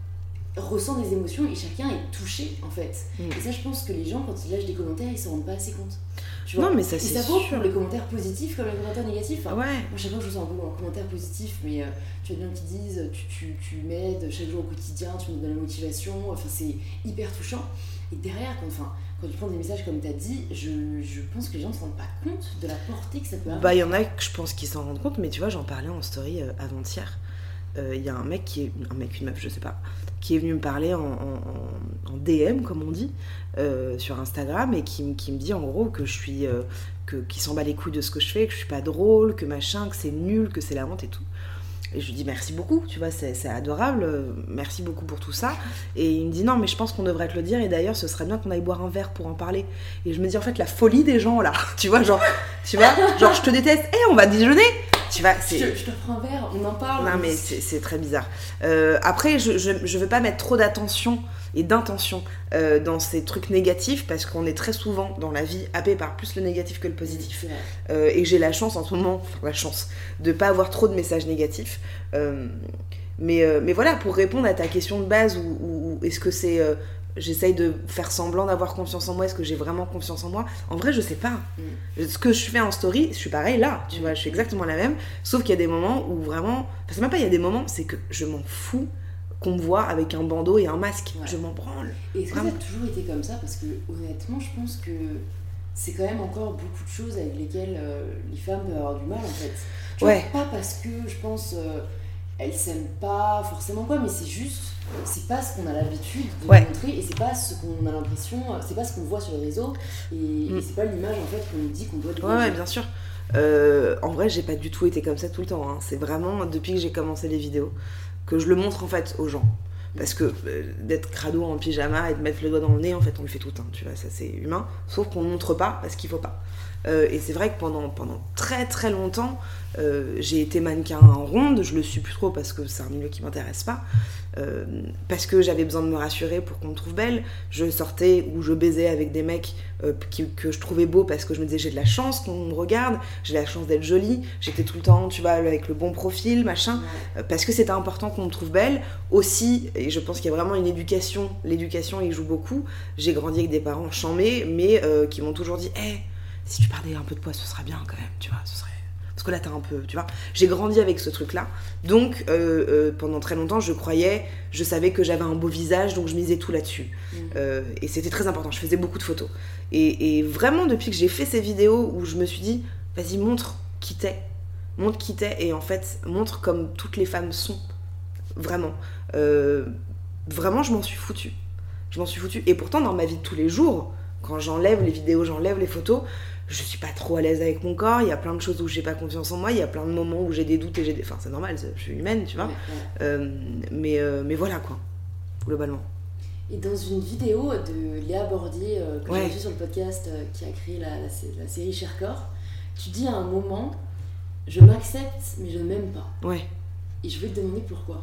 ressent des émotions et chacun est touché en fait. Mm. Et ça, je pense que les gens, quand ils lâchent des commentaires, ils s'en rendent pas assez compte. Tu vois. Non, mais ça, et c'est ça vaut sûr. pour les commentaires positifs comme les commentaires négatifs. Enfin, Ouais. moi, chaque fois que je reçois un, un commentaire positif, mais euh, tu as bien qui disent tu, tu, tu m'aides chaque jour au quotidien, tu me donnes la motivation, enfin, c'est hyper touchant. Et derrière, quand, enfin, quand tu prends des messages comme tu as dit, je, je pense que les gens ne se rendent pas compte de la portée que ça peut avoir. Bah, il y en a que je pense qui s'en rendent compte, mais tu vois, j'en parlais en story euh, avant-hier. Il euh, y a un mec qui est. Un mec, une meuf, je sais pas, qui est venu me parler en, en, en- en D M, comme on dit, euh, sur Instagram, et qui, m- qui me dit en gros que je suis. Euh, que, qui s'en bat les couilles de ce que je fais, que je suis pas drôle, que machin, que c'est nul, que c'est la honte et tout. Et je lui dis merci beaucoup, tu vois, c'est, c'est adorable, euh, merci beaucoup pour tout ça. Et il me dit non, mais je pense qu'on devrait te le dire, et d'ailleurs, ce serait bien qu'on aille boire un verre pour en parler. Et je me dis en fait, la folie des gens là, tu vois, genre, tu vois, genre je te déteste, hé, on va déjeuner, tu vois, c'est. Je, te- je te prends un verre, on en parle. Non, mais c'est, c'est très bizarre. Euh, après, je, je, je veux pas mettre trop d'attention et d'intention euh, dans ces trucs négatifs, parce qu'on est très souvent dans la vie happé par plus le négatif que le positif. C'est vrai. Euh, et j'ai la chance en ce moment, la chance, de pas avoir trop de messages négatifs. Euh, mais, euh, mais voilà, pour répondre à ta question de base, ou, ou- ou est-ce que c'est. Euh, j'essaye de faire semblant d'avoir confiance en moi, est-ce que j'ai vraiment confiance en moi? En vrai, je sais pas. Mm. Ce que je fais en story, je suis pareil là, tu Mm. vois, je suis exactement la même, sauf qu'il y a des moments où vraiment. Enfin, c'est même pas il y a des moments, c'est que je m'en fous qu'on me voit avec un bandeau et un masque. Ouais. Je m'en branle. Et est-ce que ça Vraiment. a toujours été comme ça? Parce que honnêtement, je pense que c'est quand même encore beaucoup de choses avec lesquelles euh, les femmes peuvent avoir du mal en fait. Tu Ouais. vois, pas parce que je pense euh, elles s'aiment pas forcément quoi, mais c'est juste, c'est pas ce qu'on a l'habitude de Ouais. montrer et c'est pas ce qu'on a l'impression, c'est pas ce qu'on voit sur les réseaux et, Mm. et c'est pas l'image en fait qu'on nous dit qu'on doit Ouais, dégager. ouais, bien sûr. Euh, en vrai, j'ai pas du tout été comme ça tout le temps. Hein. C'est vraiment depuis que j'ai commencé les vidéos que je le montre en fait aux gens. Parce que euh, d'être crado en pyjama et de mettre le doigt dans le nez, en fait, on le fait tout, hein, tu vois, ça c'est humain. Sauf qu'on ne montre pas parce qu'il faut pas. Euh, et c'est vrai que pendant, pendant très très longtemps, euh, j'ai été mannequin en ronde. Je le suis plus trop parce que c'est un milieu qui m'intéresse pas. Euh, parce que j'avais besoin de me rassurer pour qu'on me trouve belle. Je sortais ou je baisais avec des mecs euh, qui, que je trouvais beaux parce que je me disais j'ai de la chance qu'on me regarde, j'ai la chance d'être jolie, j'étais tout le temps, tu vois, avec le bon profil, machin, Ouais. euh, parce que c'était important qu'on me trouve belle. Aussi, et je pense qu'il y a vraiment une éducation, l'éducation y joue beaucoup. J'ai grandi avec des parents chambés, mais euh, qui m'ont toujours dit hey, si tu perdais un peu de poids, ce serait bien quand même, tu vois, ce serait. Parce que là, t'as un peu, tu vois. J'ai grandi avec ce truc-là. Donc, euh, euh, pendant très longtemps, je croyais, je savais que j'avais un beau visage, donc je misais tout là-dessus. Mm. Euh, et c'était très important. Je faisais beaucoup de photos. Et, et vraiment, depuis que j'ai fait ces vidéos où je me suis dit, vas-y, montre qui t'es. Montre qui t'es. Et en fait, montre comme toutes les femmes sont. Vraiment. Euh, vraiment, je m'en suis foutue. Je m'en suis foutue. Et pourtant, dans ma vie de tous les jours, quand j'enlève les vidéos, j'enlève les photos, je suis pas trop à l'aise avec mon corps, il y a plein de choses où j'ai pas confiance en moi, il y a plein de moments où j'ai des doutes et j'ai des... Enfin, c'est normal, je suis humaine, tu vois. Ouais, ouais. Euh, mais, euh, mais voilà, quoi, globalement. Et dans une vidéo de Léa Bordier euh, que Ouais. j'ai reçue sur le podcast euh, qui a créé la, la, sé- la série Cherkor, tu dis à un moment je m'accepte mais je ne m'aime pas. Ouais. Et je vais te demander pourquoi.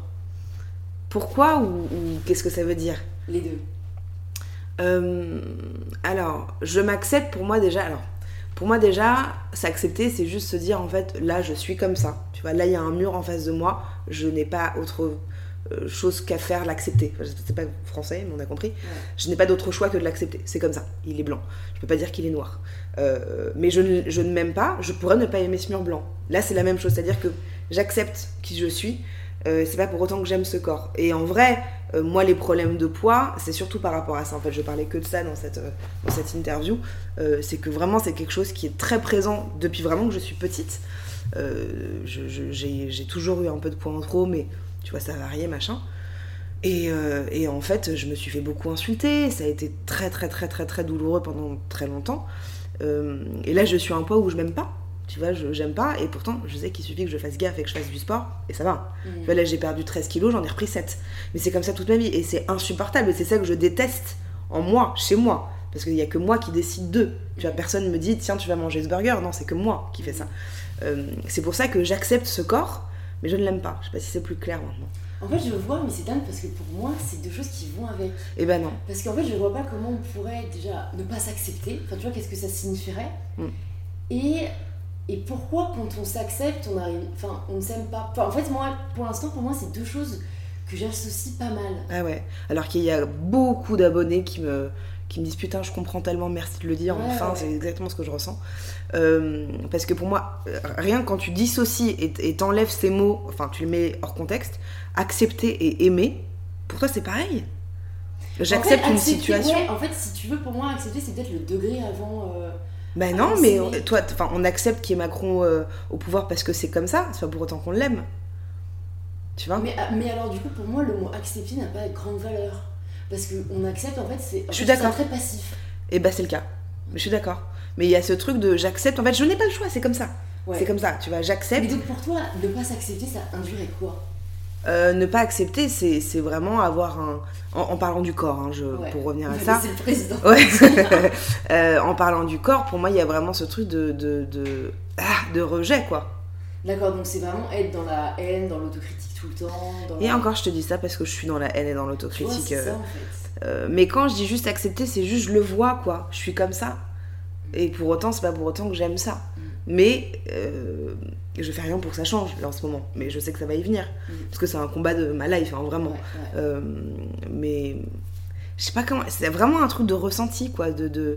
Pourquoi ou, ou qu'est-ce que ça veut dire? Les deux. Euh, alors, je m'accepte pour moi déjà. Alors, pour moi déjà, s'accepter, c'est juste se dire en fait, là, je suis comme ça. Tu vois, là, il y a un mur en face de moi. Je n'ai pas autre euh, chose qu'à faire, l'accepter. Enfin, c'est pas français, mais on a compris. Ouais. Je n'ai pas d'autre choix que de l'accepter. C'est comme ça. Il est blanc. Je peux pas dire qu'il est noir. Euh, mais je ne, je ne m'aime pas. Je pourrais ne pas aimer ce mur blanc. Là, c'est la même chose. C'est-à-dire que j'accepte qui je suis. Euh, c'est pas pour autant que j'aime ce corps. Et en vrai, euh, moi, les problèmes de poids, c'est surtout par rapport à ça. En fait, je parlais que de ça dans cette, euh, dans cette interview. Euh, c'est que vraiment, c'est quelque chose qui est très présent depuis vraiment que je suis petite. Euh, je, je, j'ai, j'ai toujours eu un peu de poids en trop, mais tu vois, ça a varié, machin. Et, euh, et en fait, je me suis fait beaucoup insulter. Ça a été très, très, très, très, très douloureux pendant très longtemps. Euh, et là, je suis à un poids où je m'aime pas. Tu vois, je, j'aime pas. Et pourtant, je sais qu'il suffit que je fasse gaffe et que je fasse du sport. Et ça va. Mmh. Tu vois, là, j'ai perdu treize kilos, j'en ai repris sept. Mais c'est comme ça toute ma vie. Et c'est insupportable. Et c'est ça que je déteste en moi, chez moi. Parce qu'il n'y a que moi qui décide d'eux. Tu vois, personne ne me dit, tiens, tu vas manger ce burger. Non, c'est que moi qui fais ça. Euh, c'est pour ça que j'accepte ce corps, mais je ne l'aime pas. Je sais pas si c'est plus clair maintenant. En fait, je vois, mais c'est dingue parce que pour moi, c'est deux choses qui vont avec. Eh ben non. Parce qu'en fait, je vois pas comment on pourrait déjà ne pas s'accepter. Enfin, tu vois, qu'est-ce que ça signifierait mm. Et... Et pourquoi, quand on s'accepte, on arrive, enfin, on ne s'aime pas. Enfin, en fait, moi, pour l'instant, pour moi, c'est deux choses que j'associe pas mal. Ah ouais. Alors qu'il y a beaucoup d'abonnés qui me, qui me disent putain, je comprends tellement, merci de le dire. Ouais, enfin, ouais. C'est exactement ce que je ressens. Euh, parce que pour moi, rien que quand tu dissocies et, et t'enlèves ces mots, enfin, tu les mets hors contexte, accepter et aimer, pour toi, c'est pareil. J'accepte en fait, une situation. Ouais, en fait, si tu veux, pour moi, accepter, c'est peut-être le degré avant. Euh... Ben non, mais on, toi, on accepte qu'il y ait Macron euh, au pouvoir parce que c'est comme ça, c'est pas pour autant qu'on l'aime. Tu vois ? mais, mais alors, du coup, pour moi, le mot accepter n'a pas de grande valeur. Parce qu'on accepte, en fait, c'est, en je suis fait, d'accord. c'est très passif. Et bah, c'est le cas. Je suis d'accord. Mais il y a ce truc de j'accepte, en fait, je n'ai pas le choix, c'est comme ça. Ouais. C'est comme ça, tu vois, j'accepte. Mais donc, pour toi, ne pas s'accepter, ça induirait quoi ? Euh, ne pas accepter, c'est, c'est vraiment avoir un... En, en parlant du corps, hein, je, ouais. pour revenir à ça. C'est le président. Ouais. euh, en parlant du corps, pour moi, il y a vraiment ce truc de, de, de, ah, de rejet, quoi. D'accord, donc c'est vraiment être dans la haine, dans l'autocritique tout le temps. Dans et la... encore, je te dis ça parce que je suis dans la haine et dans l'autocritique. Tu vois, c'est ça, en fait. Euh, mais quand je dis juste accepter, c'est juste je le vois, quoi. Je suis comme ça. Et pour autant, c'est pas pour autant que j'aime ça. Mm. Mais... Euh, je fais rien pour que ça change là en ce moment, mais je sais que ça va y venir mmh. parce que c'est un combat de ma life, hein, vraiment. Ouais, ouais. Euh, mais je sais pas comment, c'est vraiment un truc de ressenti, quoi. De, de,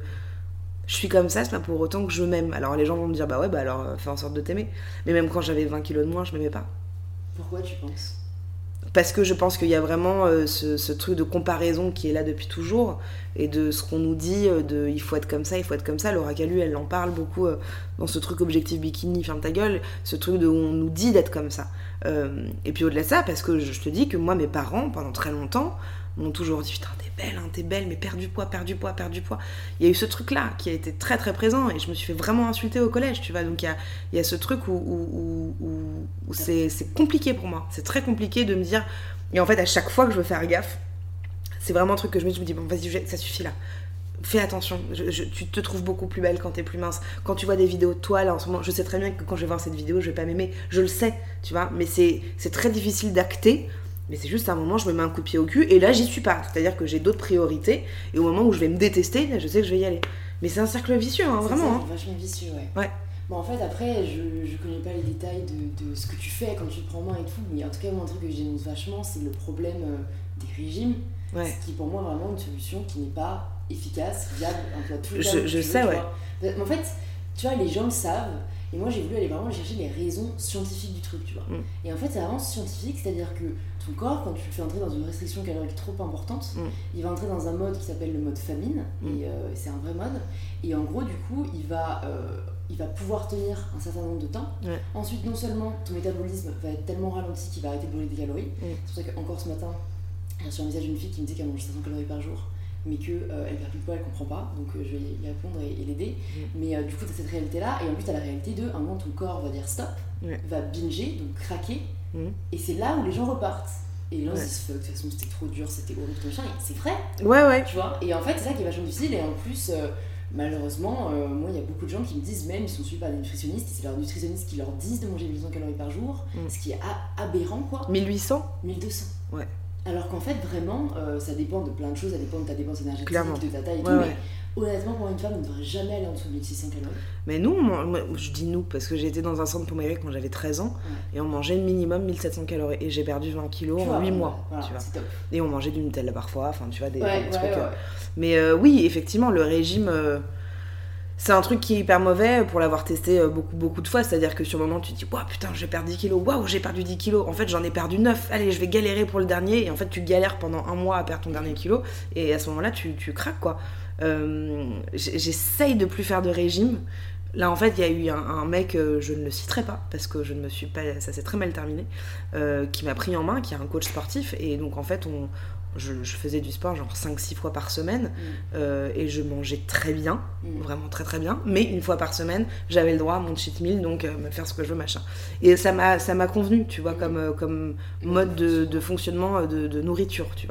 je suis comme ça, c'est pas pour autant que je m'aime. Alors les gens vont me dire bah ouais, bah alors fais en sorte de t'aimer. Mais même quand j'avais vingt kilos de moins, je m'aimais pas. Pourquoi tu penses ? Parce que je pense qu'il y a vraiment euh, ce, ce truc de comparaison qui est là depuis toujours, et de ce qu'on nous dit, euh, de il faut être comme ça, il faut être comme ça. Laura Calu, elle en parle beaucoup euh, dans ce truc objectif bikini, ferme ta gueule, ce truc de où on nous dit d'être comme ça. Euh, et puis au-delà de ça, parce que je te dis que moi, mes parents, pendant très longtemps, m'ont toujours dit putain, t'es belle, hein, t'es belle, mais perds du poids, perds du poids, perds du poids. Il y a eu ce truc-là qui a été très très présent, et je me suis fait vraiment insulter au collège, tu vois. Donc il y a, il y a ce truc où, où, où, où c'est, c'est compliqué pour moi. C'est très compliqué de me dire. Et en fait, à chaque fois que je veux faire gaffe, c'est vraiment un truc que je me dis, je me dis bon, vas-y, ça suffit là. Fais attention, je, je, tu te trouves beaucoup plus belle quand t'es plus mince. Quand tu vois des vidéos de toi, là, en ce moment, je sais très bien que quand je vais voir cette vidéo, je vais pas m'aimer. Je le sais, tu vois, mais c'est, c'est très difficile d'acter. Mais c'est juste à un moment, je me mets un coup de pied au cul, et là, j'y suis pas. C'est-à-dire que j'ai d'autres priorités, et au moment où je vais me détester, là, je sais que je vais y aller. Mais c'est un cercle vicieux, hein, c'est vraiment. Ça, hein. vachement vicieux, ouais. Ouais. Bon, en fait, après, je, je connais pas les détails de, de ce que tu fais quand tu te prends en main et tout, mais en tout cas, moi, un truc que je dénonce vachement, c'est le problème euh, des régimes, ouais. Ce qui est pour moi vraiment une solution qui n'est pas efficace, viable, un peu à tous les cas. Je, je sais, veux, ouais. Mais en fait, tu vois, les gens le savent, et moi, j'ai voulu aller vraiment chercher les raisons scientifiques du truc, tu vois. Mm. Et en fait, c'est vraiment scientifique, c'est-à-dire que ton corps, quand tu le fais entrer dans une restriction calorique trop importante, mm. il va entrer dans un mode qui s'appelle le mode famine, mm. et euh, c'est un vrai mode, et en gros, du coup, il va... Euh, il va pouvoir tenir un certain nombre de temps. Ouais. Ensuite, non seulement ton métabolisme va être tellement ralenti qu'il va arrêter de brûler des calories. Mm. C'est pour ça qu'encore ce matin, j'ai reçu un message d'une fille qui me disait qu'elle mange cinq cents calories par jour, mais qu'elle euh, perd plus de poids, elle comprend pas. Donc euh, je vais y répondre et, et l'aider. Mm. Mais euh, du coup, tu as cette réalité-là. Et en plus, tu as la réalité de, à un moment, ton corps va dire stop, ouais. va binger, donc craquer. Mm. Et c'est là où les gens repartent. Et là, on se dit, fuck, de toute façon, c'était trop dur, c'était horrible, ton chien. C'est vrai. Ouais, ouais. Tu vois. Et en fait, c'est ça qui est vachement difficile. Et en plus... Euh, malheureusement, euh, moi il y a beaucoup de gens qui me disent, même ils sont suivis par des nutritionnistes, et c'est leurs nutritionnistes qui leur disent de manger mille huit cents calories par jour, mm. ce qui est a- aberrant quoi. mille huit cents mille deux cents. Ouais. Alors qu'en fait, vraiment, euh, ça dépend de plein de choses, ça dépend de ta dépense énergétique, clairement. De ta taille et ouais, tout, ouais. mais honnêtement, pour une femme, on ne devrait jamais aller en dessous de mille six cents calories. Mais nous, moi, je dis nous, parce que j'ai été dans un centre pour maigrir quand j'avais treize ans, ouais. Et on mangeait minimum mille sept cents calories, et j'ai perdu vingt kilos tu en vois, huit mois, voilà, tu vois. C'est top. Et on mangeait du Nutella parfois, enfin tu vois, des, ouais, des ouais, trucs... Ouais, ouais. Euh... Mais euh, oui, effectivement, le régime... Euh... C'est un truc qui est hyper mauvais pour l'avoir testé beaucoup, beaucoup de fois. C'est-à-dire que sur le moment, tu te dis, waouh, putain, je vais perdre dix kilos. Waouh, j'ai perdu dix kilos. En fait, j'en ai perdu neuf. Allez, je vais galérer pour le dernier. Et en fait, tu galères pendant un mois à perdre ton dernier kilo. Et à ce moment-là, tu, tu craques, quoi. Euh, j'essaye de plus faire de régime. Là, en fait, il y a eu un, un mec, euh, je ne le citerai pas, parce que je ne me suis pas... Ça s'est très mal terminé. Euh, qui m'a pris en main, qui est un coach sportif. Et donc, en fait, on... Je, je faisais du sport genre cinq six fois par semaine mmh. euh, et je mangeais très bien, mmh. vraiment très très bien, mais une fois par semaine j'avais le droit à mon cheat meal, donc euh, me faire ce que je veux machin, et ça m'a, ça m'a convenu, tu vois, mmh. comme, euh, comme mode de, de fonctionnement de, de nourriture, tu vois.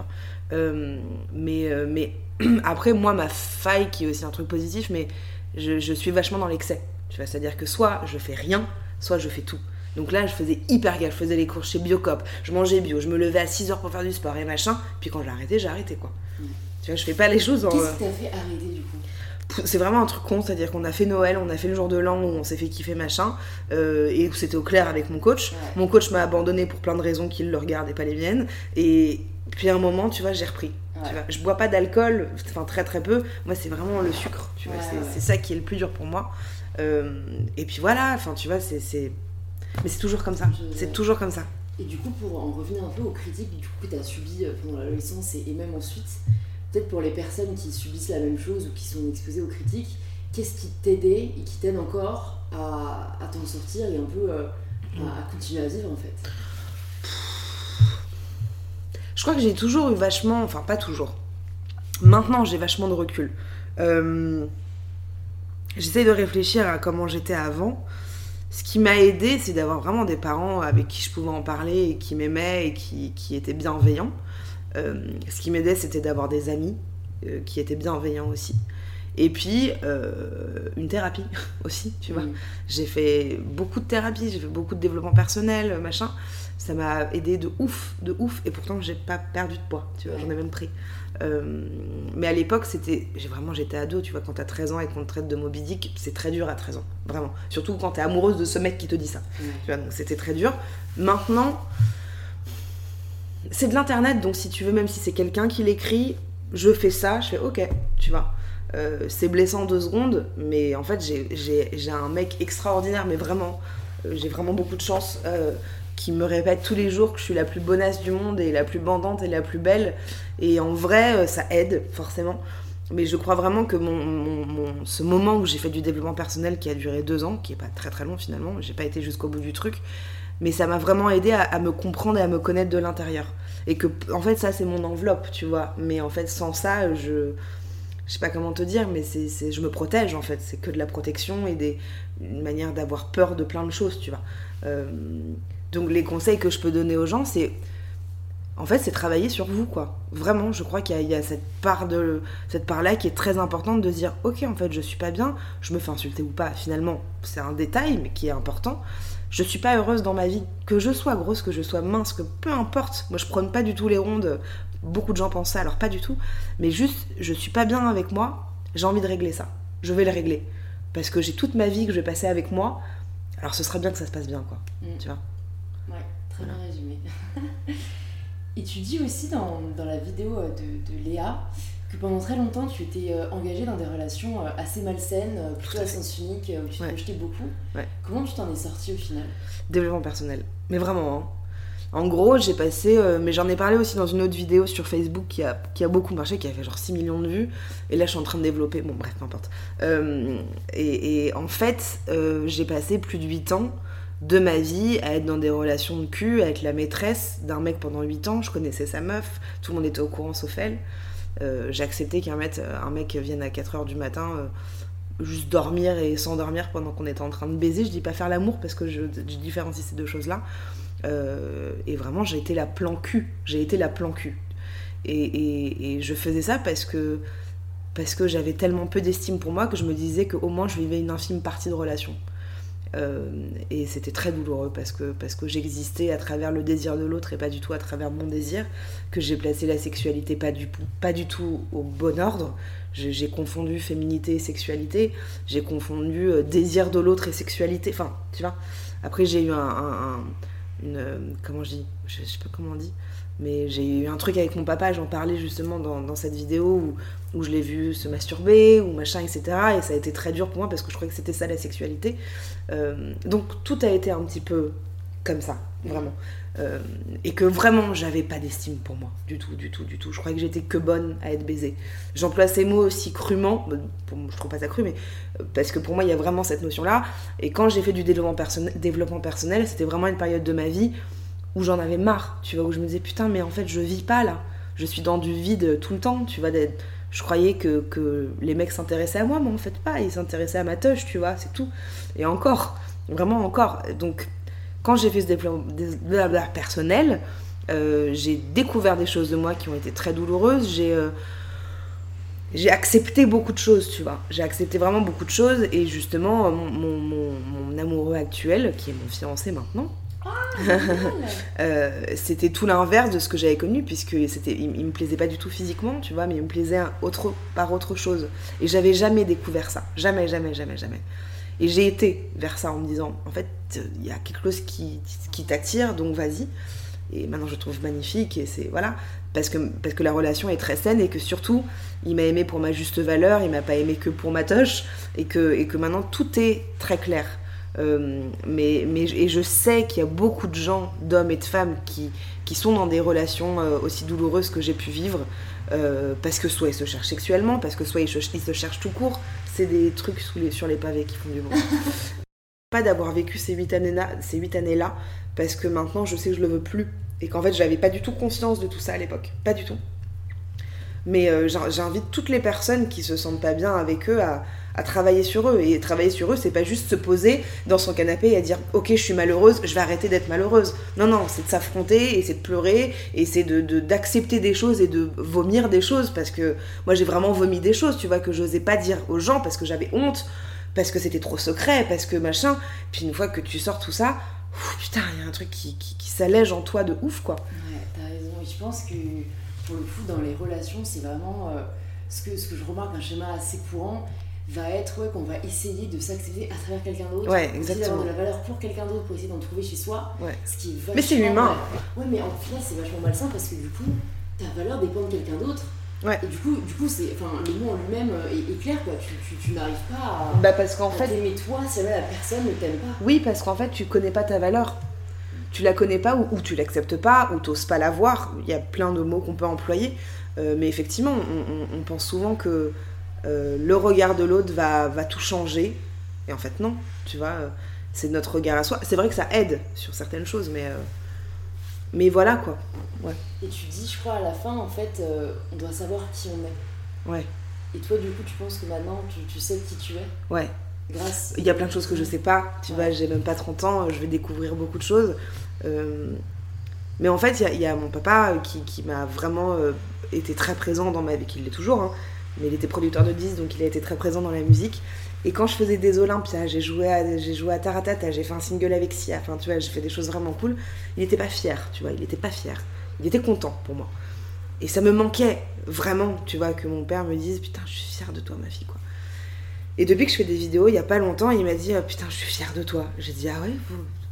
Euh, mais, euh, mais après, moi, ma faille, qui est aussi un truc positif, mais je, je suis vachement dans l'excès. Tu vois, c'est-à-dire que soit je fais rien, soit je fais tout. Donc là, je faisais hyper gaffe, je faisais les cours chez Biocop, je mangeais bio, je me levais à six heures pour faire du sport et machin, puis quand j'ai arrêté, j'ai arrêté quoi. Mmh. Tu vois, je fais pas les choses en... Qu'est-ce qui t'a fait arrêter du coup ? C'est vraiment un truc con, c'est-à-dire qu'on a fait Noël, on a fait le jour de l'an où on s'est fait kiffer machin, euh, et où c'était au clair avec mon coach. Ouais. Mon coach m'a abandonné pour plein de raisons qu'il le regarde et pas les miennes, et puis à un moment, tu vois, j'ai repris. Ouais. Tu vois, je bois pas d'alcool, enfin très très peu, moi c'est vraiment le sucre, tu vois, ouais, c'est, ouais. c'est ça qui est le plus dur pour moi. Euh, et puis voilà, enfin tu vois, c'est, c'est... Mais c'est toujours comme ça, je... c'est toujours comme ça. Et du coup, pour en revenir un peu aux critiques du coup, que tu as subies pendant l'adolescence et, et même ensuite, peut-être pour les personnes qui subissent la même chose ou qui sont exposées aux critiques, qu'est-ce qui t'aidait et qui t'aide encore à, à t'en sortir et un peu euh, à, à continuer à vivre en fait ? Je crois que j'ai toujours eu vachement, enfin pas toujours, maintenant j'ai vachement de recul. Euh, j'essaie de réfléchir à comment j'étais avant. Ce qui m'a aidée, c'est d'avoir vraiment des parents avec qui je pouvais en parler et qui m'aimaient et qui, qui étaient bienveillants. Euh, ce qui m'aidait, c'était d'avoir des amis euh, qui étaient bienveillants aussi. Et puis, euh, une thérapie aussi, tu vois. Mmh. J'ai fait beaucoup de thérapie, j'ai fait beaucoup de développement personnel, machin. Ça m'a aidée de ouf, de ouf. Et pourtant, j'ai pas perdu de poids, tu vois, j'en ai même pris. Euh, mais à l'époque, c'était... J'ai vraiment, j'étais ado, tu vois, quand t'as treize ans et qu'on te traite de Moby Dick, c'est très dur à treize ans, vraiment. Surtout quand t'es amoureuse de ce mec qui te dit ça. Mmh. Tu vois, donc c'était très dur. Maintenant... C'est de l'internet, donc si tu veux, même si c'est quelqu'un qui l'écrit, je fais ça, je fais ok, tu vois. Euh, c'est blessant deux secondes, mais en fait, j'ai, j'ai, j'ai un mec extraordinaire, mais vraiment, euh, j'ai vraiment beaucoup de chance, euh, qui me répète tous les jours que je suis la plus bonasse du monde et la plus bandante et la plus belle. Et en vrai, euh, ça aide, forcément. Mais je crois vraiment que mon, mon, mon, ce moment où j'ai fait du développement personnel qui a duré deux ans, qui est pas très très long finalement, j'ai pas été jusqu'au bout du truc, mais ça m'a vraiment aidé à, à me comprendre et à me connaître de l'intérieur. Et que, en fait, ça, c'est mon enveloppe, tu vois. Mais en fait, sans ça, je... Je sais pas comment te dire, mais c'est, c'est, je me protège, en fait. C'est que de la protection et des, une manière d'avoir peur de plein de choses, tu vois. Euh, donc, les conseils que je peux donner aux gens, c'est... En fait, c'est travailler sur vous, quoi. Vraiment, je crois qu'il y a, il y a cette part de, cette part-là qui est très importante de dire « Ok, en fait, je suis pas bien, je me fais insulter ou pas. » Finalement, c'est un détail, mais qui est important. Je suis pas heureuse dans ma vie. Que je sois grosse, que je sois mince, que peu importe. Moi, je prône pas du tout les rondes. Beaucoup de gens pensent ça, alors pas du tout. Mais juste, je suis pas bien avec moi. J'ai envie de régler ça. Je vais le régler. Parce que j'ai toute ma vie que je vais passer avec moi. Alors, ce serait bien que ça se passe bien, quoi. Mmh. Tu vois ? Ouais, très voilà. Bien résumé. Et tu dis aussi dans, dans la vidéo de, de Léa que pendant très longtemps, tu étais euh, engagée dans des relations euh, assez malsaines, euh, plutôt à sens unique, euh, où tu te ouais. projetais beaucoup. Ouais. Comment tu t'en es sortie au final ? Développement personnel. Mais vraiment, hein. En gros, j'ai passé... Euh, mais j'en ai parlé aussi dans une autre vidéo sur Facebook qui a, qui a beaucoup marché, qui a fait genre six millions de vues. Et là, je suis en train de développer... Bon, bref, peu importe. Euh, et, et en fait, euh, j'ai passé plus de huit ans de ma vie à être dans des relations de cul, à être la maîtresse d'un mec pendant huit ans. Je connaissais sa meuf. Tout le monde était au courant, sauf elle. Euh, j'ai accepté qu'un mec, un mec vienne à quatre heures du matin... Euh, juste dormir et s'endormir pendant qu'on était en train de baiser. Je dis pas faire l'amour parce que je, je différencie ces deux choses-là. Euh, et vraiment, j'ai été la plan cul. J'ai été la plan cul. Et, et, et je faisais ça parce que, parce que j'avais tellement peu d'estime pour moi que je me disais qu'au moins je vivais une infime partie de relation. Euh, et c'était très douloureux parce que, parce que j'existais à travers le désir de l'autre et pas du tout à travers mon désir, que j'ai placé la sexualité pas du, pas du tout au bon ordre. J'ai, j'ai confondu féminité et sexualité, j'ai confondu euh, désir de l'autre et sexualité, enfin, tu vois. Après, j'ai eu un, un, un une, euh, comment je dis, je, je sais pas comment on dit, mais j'ai eu un truc avec mon papa, j'en parlais justement dans, dans cette vidéo où, où je l'ai vu se masturber, ou machin, et cetera. Et ça a été très dur pour moi parce que je croyais que c'était ça la sexualité. Euh, donc tout a été un petit peu comme ça, vraiment. Euh, et que vraiment, j'avais pas d'estime pour moi, du tout, du tout, du tout. Je croyais que j'étais que bonne à être baisée. J'emploie ces mots aussi crûment, bon, je trouve pas ça cru, mais parce que pour moi, il y a vraiment cette notion-là. Et quand j'ai fait du développement personnel, développement personnel, c'était vraiment une période de ma vie où j'en avais marre, tu vois, où je me disais, putain, mais en fait, je vis pas, là. Je suis dans du vide tout le temps, tu vois. Je croyais que, que les mecs s'intéressaient à moi, mais en fait pas. Ils s'intéressaient à ma teuche, tu vois, c'est tout. Et encore, vraiment encore. Donc, quand j'ai fait ce développement personnel, Euh, j'ai découvert des choses de moi qui ont été très douloureuses. J'ai, euh, j'ai accepté beaucoup de choses, tu vois. J'ai accepté vraiment beaucoup de choses. Et justement, mon, mon, mon, mon amoureux actuel, qui est mon fiancé maintenant, Ah, euh, c'était tout l'inverse de ce que j'avais connu, puisque c'était, il, il me plaisait pas du tout physiquement, tu vois, mais il me plaisait autre, par autre chose. Et j'avais jamais découvert ça. Jamais, jamais, jamais, jamais. Et j'ai été vers ça en me disant, en fait, il y a quelque chose qui, qui t'attire, donc vas-y. Et maintenant, je le trouve magnifique, et c'est, voilà, parce que, parce que la relation est très saine, et que surtout, il m'a aimé pour ma juste valeur, il m'a pas aimé que pour ma toche, et que, et que maintenant, tout est très clair. Euh, mais, mais, et je sais qu'il y a beaucoup de gens, d'hommes et de femmes, qui, qui sont dans des relations euh, aussi douloureuses que j'ai pu vivre, euh, parce que soit ils se cherchent sexuellement, parce que soit ils, ils se cherchent tout court. C'est des trucs sous les, sur les pavés qui font du bruit. Pas d'avoir vécu ces huit années-là, ces huit années-là, parce que maintenant je sais que je le veux plus, et qu'en fait j'avais pas du tout conscience de tout ça à l'époque, pas du tout. Mais euh, j'invite toutes les personnes qui se sentent pas bien avec eux à, à travailler sur eux. Et travailler sur eux, c'est pas juste se poser dans son canapé et à dire ok, je suis malheureuse, je vais arrêter d'être malheureuse. Non, non, c'est de s'affronter et c'est de pleurer et c'est de, de, d'accepter des choses et de vomir des choses. Parce que moi, j'ai vraiment vomi des choses, tu vois, que j'osais pas dire aux gens parce que j'avais honte, parce que c'était trop secret, parce que machin. Puis une fois que tu sors tout ça, ouf, putain, il y a un truc qui, qui, qui s'allège en toi de ouf, quoi. Ouais, t'as raison. Et je pense que pour le coup, dans les relations, c'est vraiment euh, ce, que, ce que je remarque, un schéma assez courant va être ouais, qu'on va essayer de s'accepter à travers quelqu'un d'autre, ouais, essayer d'avoir de la valeur pour quelqu'un d'autre, pour essayer d'en trouver chez soi, ouais. Ce qui est vachement... Mais c'est humain. Ouais, mais en final, c'est vachement malsain parce que du coup, ta valeur dépend de quelqu'un d'autre. Ouais. Et du coup, du coup c'est, enfin, le mot en lui-même est, est clair, quoi. Tu, tu, tu n'arrives pas à, bah parce qu'en à fait... t'aimer toi si jamais la personne ne t'aime pas. Oui, parce qu'en fait, tu connais pas ta valeur. Tu la connais pas ou, ou tu l'acceptes pas ou t'oses pas la voir. Il y a plein de mots qu'on peut employer. Euh, mais effectivement, on, on, on pense souvent que euh, le regard de l'autre va, va tout changer. Et en fait, non. Tu vois, euh, c'est notre regard à soi. C'est vrai que ça aide sur certaines choses, mais, euh, mais voilà, quoi. Ouais. Et tu dis, je crois, à la fin, en fait, euh, on doit savoir qui on est. Ouais. Et toi, du coup, tu penses que maintenant, tu, tu sais qui tu es ? Ouais. Grâce... Il y a plein de choses que je sais pas. Tu ouais. vois, j'ai même pas trente ans, je vais découvrir beaucoup de choses. Euh, mais en fait, il y a, il y a mon papa qui, qui m'a vraiment euh, été très présent dans ma vie, qui l'est toujours, hein, mais il était producteur de disques, donc il a été très présent dans la musique. Et quand je faisais des Olympias, j'ai joué à, j'ai joué à Taratata, j'ai fait un single avec Sia, enfin tu vois, j'ai fait des choses vraiment cool. Il était pas fier, tu vois, il était pas fier. Il était content pour moi. Et ça me manquait vraiment, tu vois, que mon père me dise putain, je suis fière de toi, ma fille, quoi. Et depuis que je fais des vidéos, il y a pas longtemps, il m'a dit putain, je suis fière de toi. J'ai dit ah ouais, pourquoi ?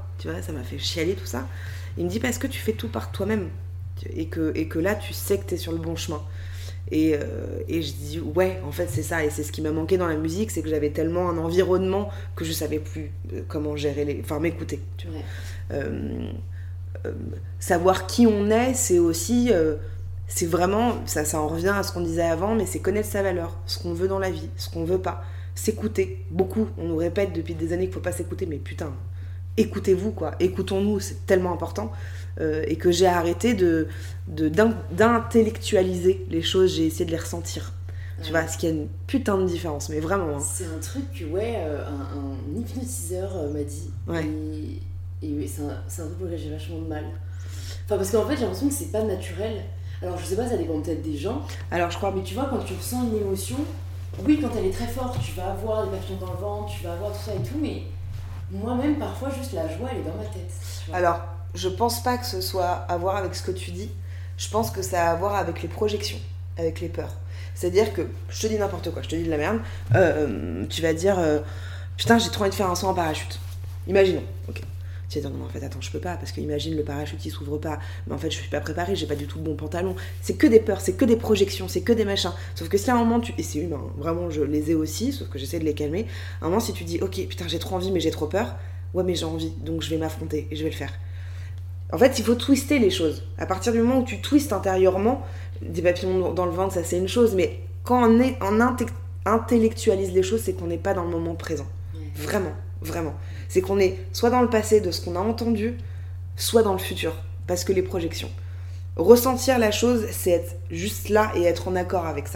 Tu vois, ça m'a fait chialer tout ça. Il me dit parce que tu fais tout par toi-même et que, et que là, tu sais que t'es sur le bon chemin. Et, euh, et je dis ouais, en fait c'est ça, et c'est ce qui m'a manqué dans la musique, c'est que j'avais tellement un environnement que je savais plus comment gérer les, enfin m'écouter, tu vois. Ouais. Euh, euh, savoir qui on est, c'est aussi euh, c'est vraiment ça, ça en revient à ce qu'on disait avant, mais c'est connaître sa valeur, ce qu'on veut dans la vie, ce qu'on veut pas, s'écouter. Beaucoup, on nous répète depuis des années qu'il faut pas s'écouter, mais putain, écoutez-vous, quoi, écoutons-nous, c'est tellement important. Euh, et que j'ai arrêté de, de, d'intellectualiser les choses, j'ai essayé de les ressentir. Ouais. Tu vois, ce qui a une putain de différence, mais vraiment. Hein. C'est un truc que, ouais, euh, un, un hypnotiseur euh, m'a dit. Ouais. Et, et c'est, un, c'est un truc pour lequel j'ai vachement de mal. Enfin, parce qu'en fait, j'ai l'impression que c'est pas naturel. Alors, je sais pas, ça dépend peut-être des gens. Alors, je crois. Mais tu vois, quand tu ressens une émotion, oui, quand elle est très forte, tu vas avoir des papillons dans le ventre, tu vas avoir tout ça et tout, mais moi-même, parfois, juste la joie, elle est dans ma tête. Tu vois. Alors. Je pense pas que ce soit à voir avec ce que tu dis. Je pense que ça a à voir avec les projections, avec les peurs. C'est-à-dire que, je te dis n'importe quoi, je te dis de la merde, euh, tu vas dire euh, putain, j'ai trop envie de faire un saut en parachute. Imaginons, ok. Tu vas dire non, en fait, attends, je peux pas, parce que imagine le parachute il s'ouvre pas, mais en fait, je suis pas préparée, j'ai pas du tout le bon pantalon. C'est que des peurs, c'est que des projections, c'est que des machins. Sauf que si à un moment, tu... et c'est humain, vraiment, je les ai aussi, sauf que j'essaie de les calmer. À un moment, si tu dis ok, putain, j'ai trop envie, mais j'ai trop peur, ouais, mais j'ai envie, donc je vais m'affronter et je vais le faire. En fait, il faut twister les choses. À partir du moment où tu twistes intérieurement, des papillons dans le ventre, ça c'est une chose, mais quand on, est, on inte- intellectualise les choses, c'est qu'on n'est pas dans le moment présent. Mmh. Vraiment, vraiment. C'est qu'on est soit dans le passé de ce qu'on a entendu, soit dans le futur, parce que les projections. Ressentir la chose, c'est être juste là et être en accord avec ça.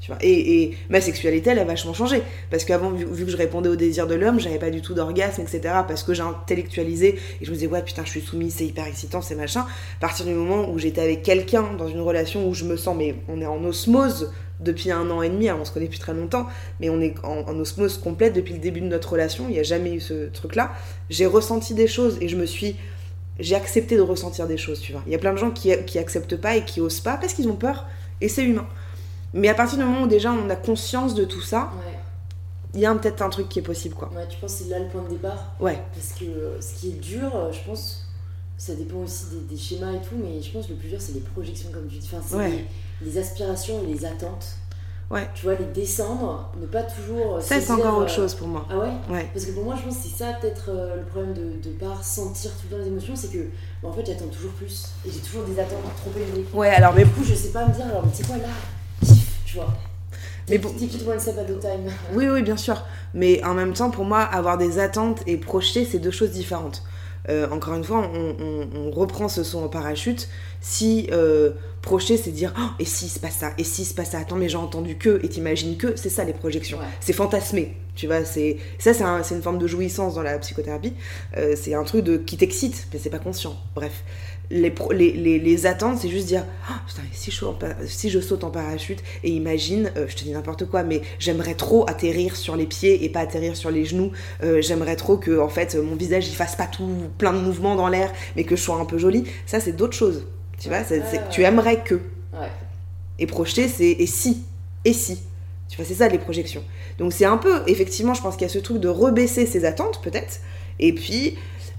Tu vois. Et, et ma sexualité, elle a vachement changé. Parce qu'avant, vu, vu que je répondais aux désirs de l'homme, j'avais pas du tout d'orgasme, et cetera. Parce que j'ai intellectualisé et je me disais, ouais, putain, je suis soumise, c'est hyper excitant, c'est machin. À partir du moment où j'étais avec quelqu'un dans une relation où je me sens, mais on est en osmose depuis un an et demi, alors on se connaît depuis très longtemps, mais on est en, en osmose complète depuis le début de notre relation, il n'y a jamais eu ce truc-là. J'ai ressenti des choses et je me suis. J'ai accepté de ressentir des choses, tu vois. Il y a plein de gens qui, qui acceptent pas et qui osent pas parce qu'ils ont peur et c'est humain. Mais à partir du moment où déjà on a conscience de tout ça, il ouais. y a peut-être un truc qui est possible, quoi. Ouais, tu penses que c'est là le point de départ ? Ouais. Parce que ce qui est dur, je pense, ça dépend aussi des, des schémas et tout, mais je pense que le plus dur, c'est les projections, comme tu dis. Enfin, c'est ouais. les, les aspirations et les attentes. Ouais. Tu vois, les descendre, ne pas toujours... Ça, c'est encore autre chose pour moi. Ah ouais ? Ouais. Parce que pour moi, je pense que c'est ça peut-être euh, le problème de ne pas ressentir tout le temps les émotions, c'est que, bah, en fait, j'attends toujours plus. Et j'ai toujours des attentes trop élevées. Ouais, alors mais... Du coup, je sais pas me dire, alors, mais tu sais quoi, là, kiff, tu vois. Mais bon... Take it one step at a time. Oui, oui, bien sûr. Mais en même temps, pour moi, avoir des attentes et projeter, c'est deux choses différentes. Euh, encore une fois, on, on, on reprend ce son en parachute. Si euh, projeter, c'est dire oh, et si se passe ça, et si se passe ça, attends, mais j'ai entendu que, et t'imagines que, c'est ça les projections. Ouais. C'est fantasmer, tu vois. C'est, ça, c'est, un, c'est une forme de jouissance dans la psychothérapie. Euh, c'est un truc de, qui t'excite, mais c'est pas conscient. Bref. Les, pro, les, les, les attentes, c'est juste dire oh, putain, si, je en, si je saute en parachute et imagine, euh, je te dis n'importe quoi, mais j'aimerais trop atterrir sur les pieds et pas atterrir sur les genoux. Euh, j'aimerais trop que en fait mon visage il fasse pas tout plein de mouvements dans l'air, mais que je sois un peu jolie. Ça, c'est d'autres choses. Tu vois, c'est, c'est, tu aimerais que. Ouais. Et projeter, c'est et si, et si. Tu vois, c'est ça les projections. Donc c'est un peu, effectivement, je pense qu'il y a ce truc de rebaisser ses attentes peut-être, et puis.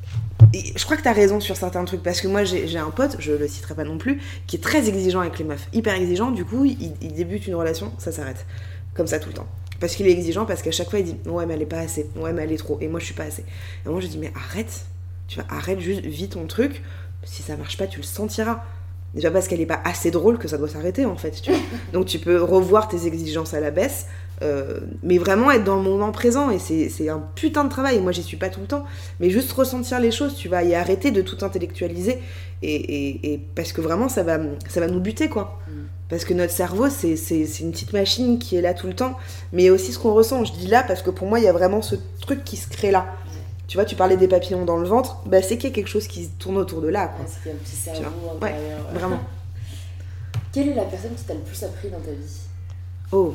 Et je crois que t'as raison sur certains trucs, parce que moi j'ai, j'ai un pote, je le citerai pas non plus, qui est très exigeant avec les meufs, hyper exigeant, du coup il, il débute une relation, ça s'arrête, comme ça tout le temps. Parce qu'il est exigeant, parce qu'à chaque fois il dit ouais mais elle est pas assez, ouais mais elle est trop, et moi je suis pas assez. Et moi je dis mais arrête, tu vois, arrête juste, vis ton truc, si ça marche pas tu le sentiras. Déjà parce qu'elle est pas assez drôle que ça doit s'arrêter en fait, tu vois. Donc tu peux revoir tes exigences à la baisse, euh, mais vraiment être dans le moment présent, et c'est, c'est un putain de travail, moi j'y suis pas tout le temps, mais juste ressentir les choses, tu vois, et arrêter de tout intellectualiser, et, et, et parce que vraiment ça va, ça va nous buter quoi. Mm. Parce que notre cerveau c'est, c'est, c'est une petite machine qui est là tout le temps, mais il y a aussi ce qu'on ressent, je dis là parce que pour moi il y a vraiment ce truc qui se crée là. Tu vois, tu parlais des papillons dans le ventre, bah c'est qu'il y a quelque chose qui tourne autour de là, quoi. Ouais, c'est qu'il y a un petit cerveau ouais, intérieur. Ouais, vraiment. Quelle est la personne qui t'a le plus appris dans ta vie ? Oh,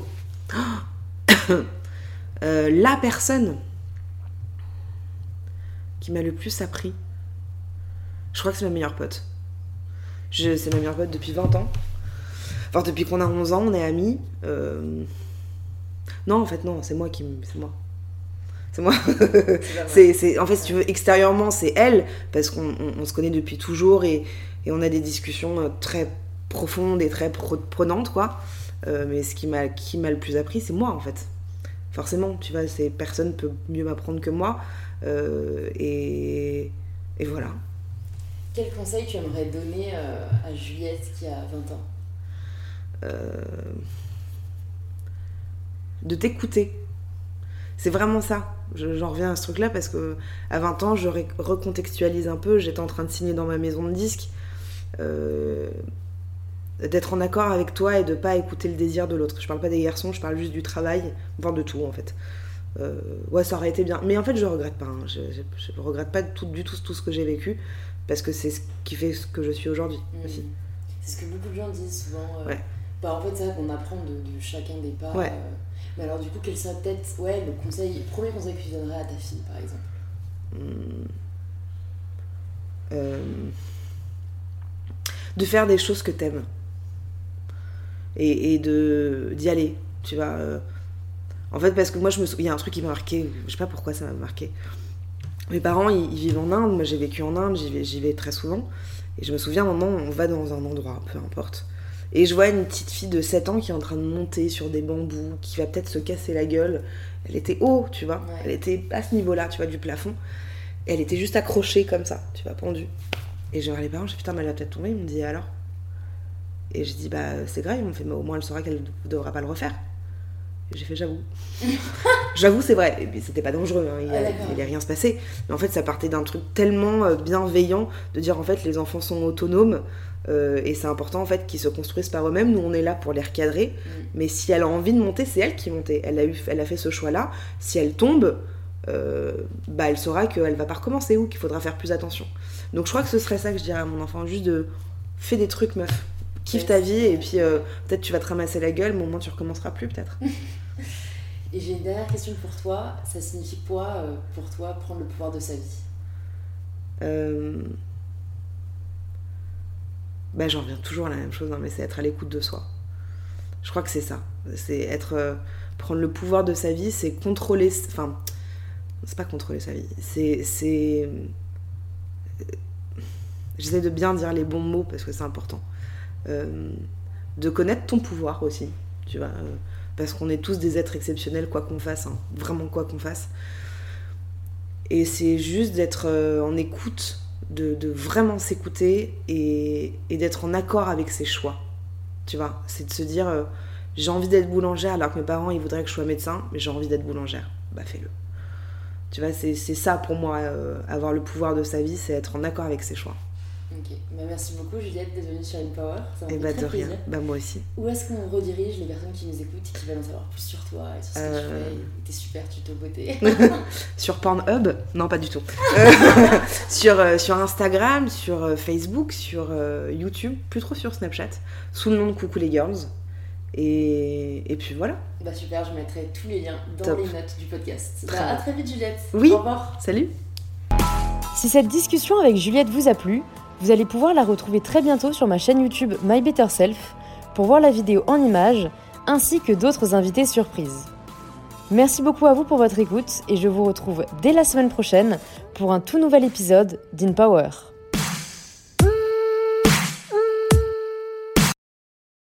euh, la personne qui m'a le plus appris, je crois que c'est ma meilleure pote. Je, c'est ma meilleure pote depuis vingt ans. Enfin, depuis qu'on a onze ans, on est amis. Euh... Non, en fait, non, c'est moi qui... C'est moi. C'est moi. c'est, c'est, en fait, si tu veux, extérieurement, c'est elle, parce qu'on on, on se connaît depuis toujours, et, et on a des discussions très profondes et très prenantes, quoi. Euh, mais ce qui m'a, qui m'a le plus appris, c'est moi, en fait. Forcément, tu vois, c'est, personne peut mieux m'apprendre que moi. Euh, et, et voilà. Quel conseil tu aimerais donner euh, à Juliette qui a vingt ans ? euh, De t'écouter. C'est vraiment ça. Je, j'en reviens à ce truc-là parce qu'à vingt ans, je ré- recontextualise un peu. J'étais en train de signer dans ma maison de disques. Euh, d'être en accord avec toi et de pas écouter le désir de l'autre. Je parle pas des garçons, je parle juste du travail, enfin de tout en fait. Euh, ouais, ça aurait été bien. Mais en fait, je regrette pas. Hein. Je, je, je regrette pas tout, du tout tout ce que j'ai vécu parce que c'est ce qui fait ce que je suis aujourd'hui mmh. aussi. C'est ce que beaucoup de gens disent souvent. Euh, ouais. Bah, en fait, c'est vrai qu'on apprend de, de chacun des pas. Ouais. Euh, mais alors, du coup, quel serait peut-être ouais, le, conseil, le premier conseil que tu donnerais à ta fille, par exemple ? mmh. euh... De faire des choses que t'aimes. Et, et de, d'y aller, tu vois. Euh... En fait, parce que moi, je me sou... il y a un truc qui m'a marqué, je sais pas pourquoi ça m'a marqué. Mes parents, ils, ils vivent en Inde, moi j'ai vécu en Inde, j'y vais, j'y vais très souvent. Et je me souviens, à un moment, on va dans un endroit, peu importe. Et je vois une petite fille de sept ans qui est en train de monter sur des bambous, qui va peut-être se casser la gueule. Elle était haut, tu vois. Ouais. Elle était à ce niveau-là, tu vois, du plafond. Et elle était juste accrochée comme ça, tu vois, pendue. Et je regarde les parents, je dis putain, mais elle va peut-être tomber. Ils me disent alors. Et je dis bah c'est grave, ils m'ont fait mais au moins elle saura qu'elle ne devra pas le refaire. Et j'ai fait j'avoue. J'avoue, c'est vrai. Et puis, c'était pas dangereux, hein. il n'allait rien se passer. Mais en fait, ça partait d'un truc tellement bienveillant de dire en fait les enfants sont autonomes euh, et c'est important en fait qu'ils se construisent par eux-mêmes. Nous, on est là pour les recadrer. Mm. Mais si elle a envie de monter, c'est elle qui monte. Elle a, eu, elle a fait ce choix-là. Si elle tombe, euh, bah, elle saura qu'elle va pas recommencer ou qu'il faudra faire plus attention. Donc je crois que ce serait ça que je dirais à mon enfant, juste de fais des trucs, meuf. Kiffe ta vie et puis euh, peut-être tu vas te ramasser la gueule, mais au moins tu recommenceras plus peut-être. Et j'ai une dernière question pour toi. Ça signifie quoi euh, pour toi prendre le pouvoir de sa vie ? euh... Bah j'en reviens toujours à la même chose, hein, mais c'est être à l'écoute de soi. Je crois que c'est ça. C'est être euh, prendre le pouvoir de sa vie, c'est contrôler. Enfin, c'est pas contrôler sa vie. C'est c'est. J'essaie de bien dire les bons mots parce que c'est important. Euh, de connaître ton pouvoir aussi, tu vois, euh, parce qu'on est tous des êtres exceptionnels quoi qu'on fasse, hein, vraiment quoi qu'on fasse, et c'est juste d'être euh, en écoute, de, de vraiment s'écouter et, et d'être en accord avec ses choix, tu vois, c'est de se dire euh, j'ai envie d'être boulangère alors que mes parents ils voudraient que je sois médecin, mais j'ai envie d'être boulangère, bah fais-le, tu vois, c'est, c'est ça pour moi, euh, avoir le pouvoir de sa vie, c'est être en accord avec ses choix. Ok, bah, merci beaucoup Juliette d'être venue sur InPower, ça m'a fait bah, très de plaisir. Rien. Bah moi aussi. Où est-ce qu'on redirige les personnes qui nous écoutent et qui veulent en savoir plus sur toi et sur ce euh... que tu fais, tes super tutos beauté? Sur Pornhub? Non, pas du tout. euh, sur, euh, sur Instagram, sur euh, Facebook, sur euh, YouTube, plus trop sur Snapchat, sous le nom de Coucou les Girls. Et, et puis voilà. Bah super, je mettrai tous les liens dans Top. Les notes du podcast. Très bah, à très vite Juliette. Oui. Au revoir. Salut. Si cette discussion avec Juliette vous a plu, vous allez pouvoir la retrouver très bientôt sur ma chaîne YouTube My Better Self pour voir la vidéo en images ainsi que d'autres invités surprises. Merci beaucoup à vous pour votre écoute et je vous retrouve dès la semaine prochaine pour un tout nouvel épisode d'InPower.